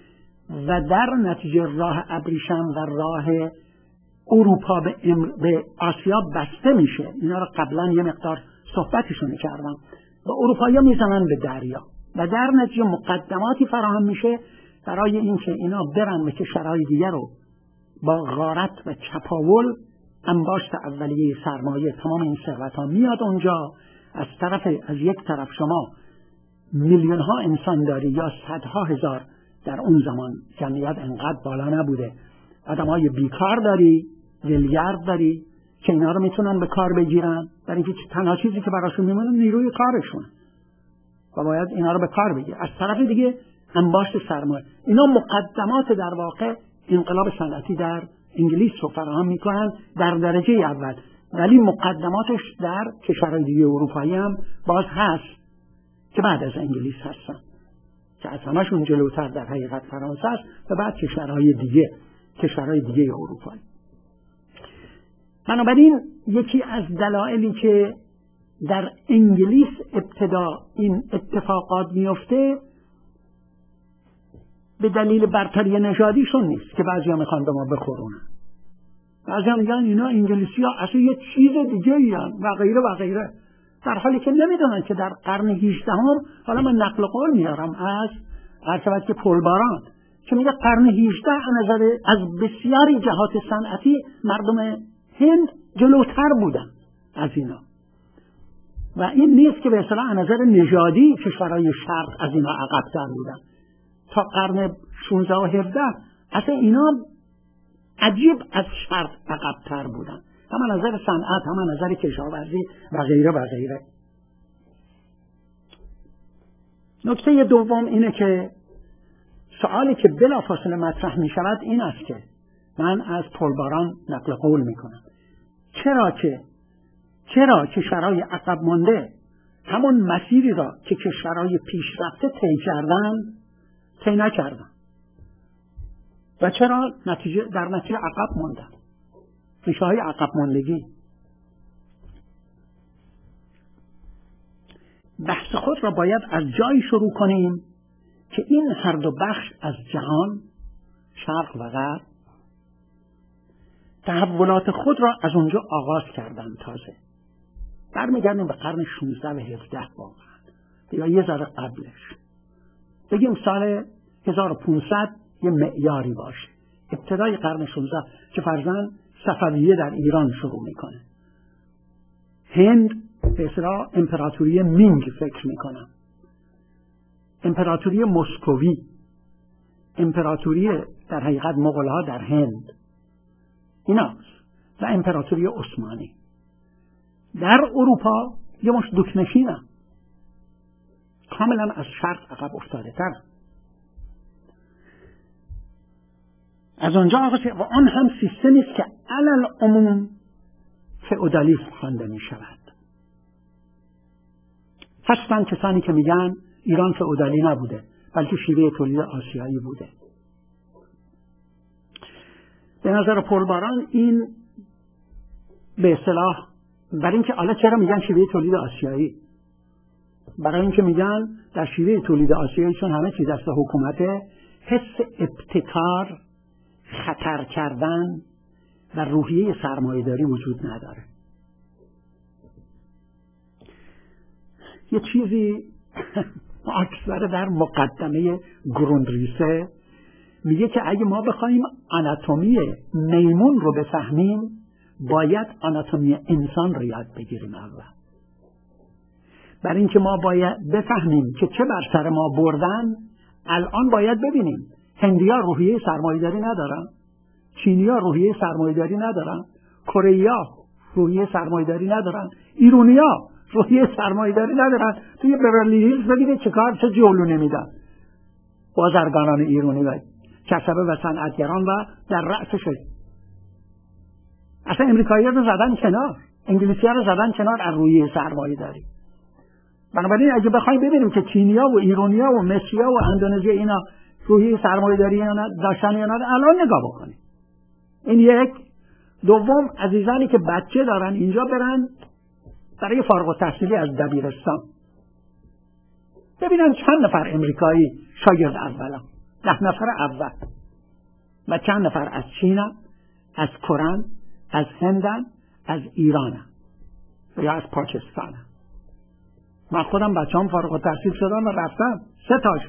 و در نتیجه راه ابریشم و راه اروپا به آسیا بسته میشه. اینا رو قبلا یه مقدار صحبتشون کردم. و اروپایی‌ها میزنن به دریا و در نتیجه مقدماتی فراهم میشه برای اینکه اینا برن به کشورهای دیگه رو با غارت و چپاول انباشت اولیه سرمایه، تمام این ثروت‌ها میاد اونجا. از یک طرف شما میلیون ها انسان داری یا صدها هزار، در اون زمان جمعیت انقدر بالا نبوده، آدمای بیکار داری، ولگرد داری که اینا رو میتونن به کار بگیرن، برای اینکه تنها چیزی که براشون میمونه نیروی کارشون و باید اینا رو به کار بگیر. از طرف دیگه انباشت سرمایه. اینا مقدمات در واقع انقلاب صنعتی در انگلیس رو فراهم میکنن در درجه اول، ولی مقدماتش در کشورهای دیگه اروپایی هم باز هست که بعد از انگلیس هستن، که از همشون جلوتر در حقیقت فرانسه است و بعد کشورهای دیگه اروپایی. بنابراین یکی از دلایلی که در انگلیس ابتدا این اتفاقات میفته به دلیل برتری نژادیشون نیست که بعضیا میخوان به ما بخورونن. بعضیا میگن اینا انگلیسی ها اصلا یه چیز دیگه ایان و غیره و غیره، در حالی که نمیدونن که در قرن 18 حالا من نقل قول میارم از عرض که پلباران که میگه قرن 18 از بسیاری جهات صنعتی مردم هند جلوتر بودن از اینا و این نیست که به اصطلاح از نظر نژادی کشورهای شرق از اینا عقب‌تر بودن. تا قرن 16 و 17 اصلا اینا عجیب از شرق عقب‌تر بودن، هم از نظر صنعت، هم از نظر کشاورزی و غیره و غیره. نکته دوم اینه که سوالی که بلافاصله مطرح می شود این است که من از پلباران نقل قول می کنم چرا کشورهای عقب مانده همون مسیری را که کشورهای پیشرفته طی نکردن و چرا در نتیجه عقب ماندن. ریشه های عقب ماندگی. بحث خود را باید از جایی شروع کنیم که این هر دو بخش از جهان، شرق و غرب، تحولات خود را از اونجا آغاز کردند. تازه برمیگردیم به قرن 16 و 17 واقعا، یا یه ذره قبلش، بگیم سال 1500 یه معیاری باشه. ابتدای قرن 16 که فرضاً صفویه در ایران شروع میکنه، هند به اصطلاح امپراتوری مینگ فکر میکنم، امپراتوری مسکوی، امپراتوری در حقیقت مغول‌ها در هند، ایناست، و امپراتوری عثمانی. در اروپا یه مش دکنشینه، کاملا از شرق عقب افتاده تر. از آنجا آغاز و آن هم سیستمی است که علل عموم فئودالیسم خوانده می شود. هستند کسانی که میگن ایران فئودالی نبوده بلکه شیوه تولید آسیایی بوده. به نظر پلباران این به اصطلاح برای اینکه حالا چرا میگن شیوه تولید آسیایی؟ برای اینکه میگن در شیوه تولید آسیایی چون همه چیز دست حکومته، حس ابتکار، خطر کردن و روحیه سرمایه‌داری وجود نداره. یه چیزی اکثر در مقدمه گروندریسه میگه که اگه ما بخوایم آناتومی میمون رو بفهمیم باید آناتومی انسان رو یاد بگیریم اول. برای اینکه ما باید بفهمیم که چه بر سر ما بردن، الان باید ببینیم هندی‌ها روحیه سرمایه‌داری ندارن، چینی‌ها روحیه سرمایه‌داری ندارن، کره‌ای‌ها روحیه سرمایه‌داری ندارن، ایرانی‌ها روحیه سرمایه‌داری ندارن. توی بیورلی هیلز ببینید چه جلو نمیدن بازرگانان ایرانی و کسبه و صنعتگران و در رأسش. اصلا امریکایی‌ها رو زدن کنار، انگلیسی‌ها رو زدن کنار از روحیه سرمایه‌داری. بنابراین اگه بخوایم ببینیم که چینی‌ها و ایرانی‌ها و مصری‌ها و اندونزی اینا روحیه سرمایه‌داری داشتن یا نه الان نگاه بکنیم. این یک. دوم، عزیزانی که بچه دارن اینجا برن برای فارغ التحصیلی از دبیرستان ببینن چند نفر امریکایی شاگرد اولن. 10 نفر اول و چند نفر از چینن، از کرن، از هندن، از ایرانن و یا از پاکستانن. من خودم بچه‌ام فارغ التحصیل شدن و رفتم 3 تاش.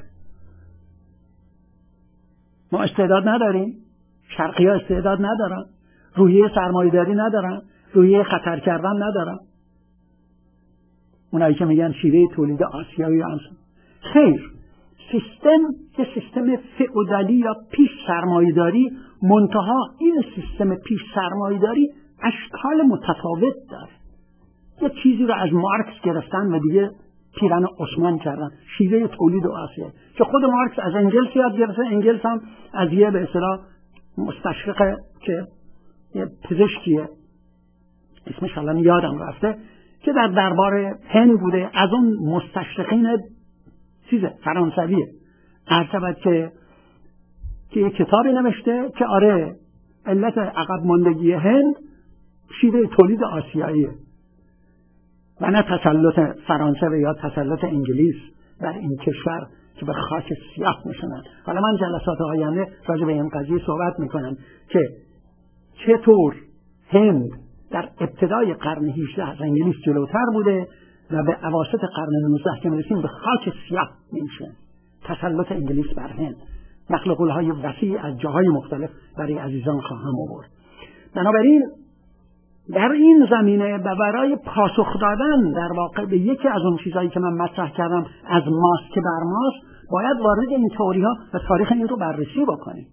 ما استعداد نداریم، شرقی‌ها استعداد ندارن، روحیه سرمایه‌داری ندارن، روحیه خطر کردن ندارن. اونایی که میگن شیوه تولید آسیایی هستن، خیر، یه سیستم فئودالی یا پیش سرمایه‌داری، منتها این سیستم پیش سرمایه‌داری اشکال متفاوت داره. یه چیزی رو از مارکس گرفتن و دیگه پیرن عثمان کردن، شیوه تولید آسیا، که خود مارکس از انگلس یاد گرفته. انگلس هم از یه به اصطلاح مستشرق که یه پزشکیه، اسمش الان یادم رفته، که در دربار هند بوده، از اون مستشرقین فرانسویه، عرض که یه کتابی نوشته که آره علت عقب ماندگی هند شیوه تولید آسیاییه و نه تسلط فرانسه و یا تسلط انگلیس در این کشور که به خاک سیاه میشنن. حالا من جلسات آینده راجع به این قضیه صحبت میکنم که چطور هند در ابتدای قرن 18 از انگلیس جلوتر بوده و به اواسط قرن 19 که میرسیم به خاک سیاه میشه. تسلط انگلیس بر هند. نقل قول‌های وسیع از جاهای مختلف برای عزیزان خواهم آورد. بنابراین در این زمینه و برای پاسخ دادن در واقع به یکی از اون چیزایی که من مطرح کردم از ماست که بر ماست، باید وارد این تئوری‌ها و تاریخ این رو بررسی بکنیم.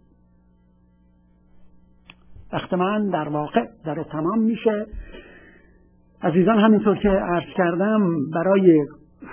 وقت من در واقع داره تمام میشه. عزیزان همینطور که عرض کردم برای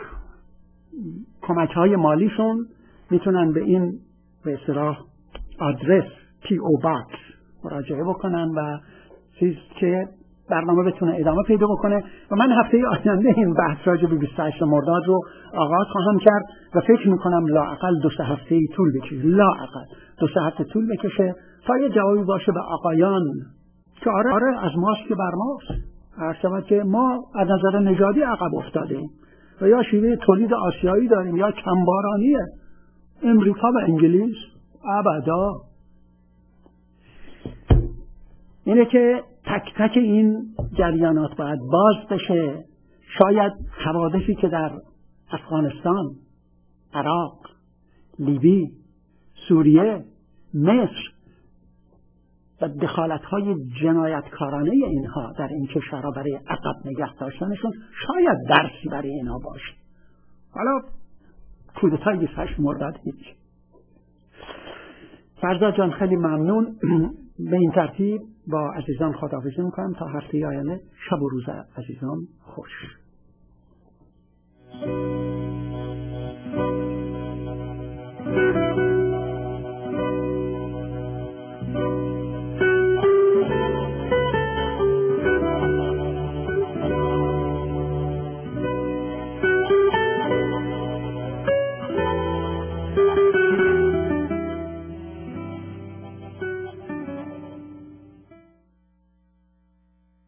کمک‌های مالیشون میتونن به این به اصطلاح آدرس P.O. Box مراجعه بکنن و چیزی که برنامه بتونه ادامه پیدا بکنه. و من هفته آینده این بحث راجع به 28 مرداد رو آغاز خواهم کرد و فکر میکنم لااقل 2 هفته طول بکشه، لااقل 2 هفته طول بکشه تا یه جوابی باشه به آقایان که آره از ماست که بر ماست. عرض که ما از نظر نژادی عقب افتادیم و یا شیوه تولید آسیایی داریم یا کمبارانیه. امریکا و انگلیس ابدا. اینه که تک تک این جریانات باید باز بشه. شاید حوادثی که در افغانستان، عراق، لیبی، سوریه، مصر و دخالت‌های جنایتکارانه اینها در این کشورها برای عقب نگه داشتنشون شاید درسی برای اینها باشه. حالا کودتای 28 مرداد هیچ. فرزاد جان خیلی ممنون. به این ترتیب با عزیزان خداحافظی میکنم تا هفته آینده. شب و روز عزیزان خوش.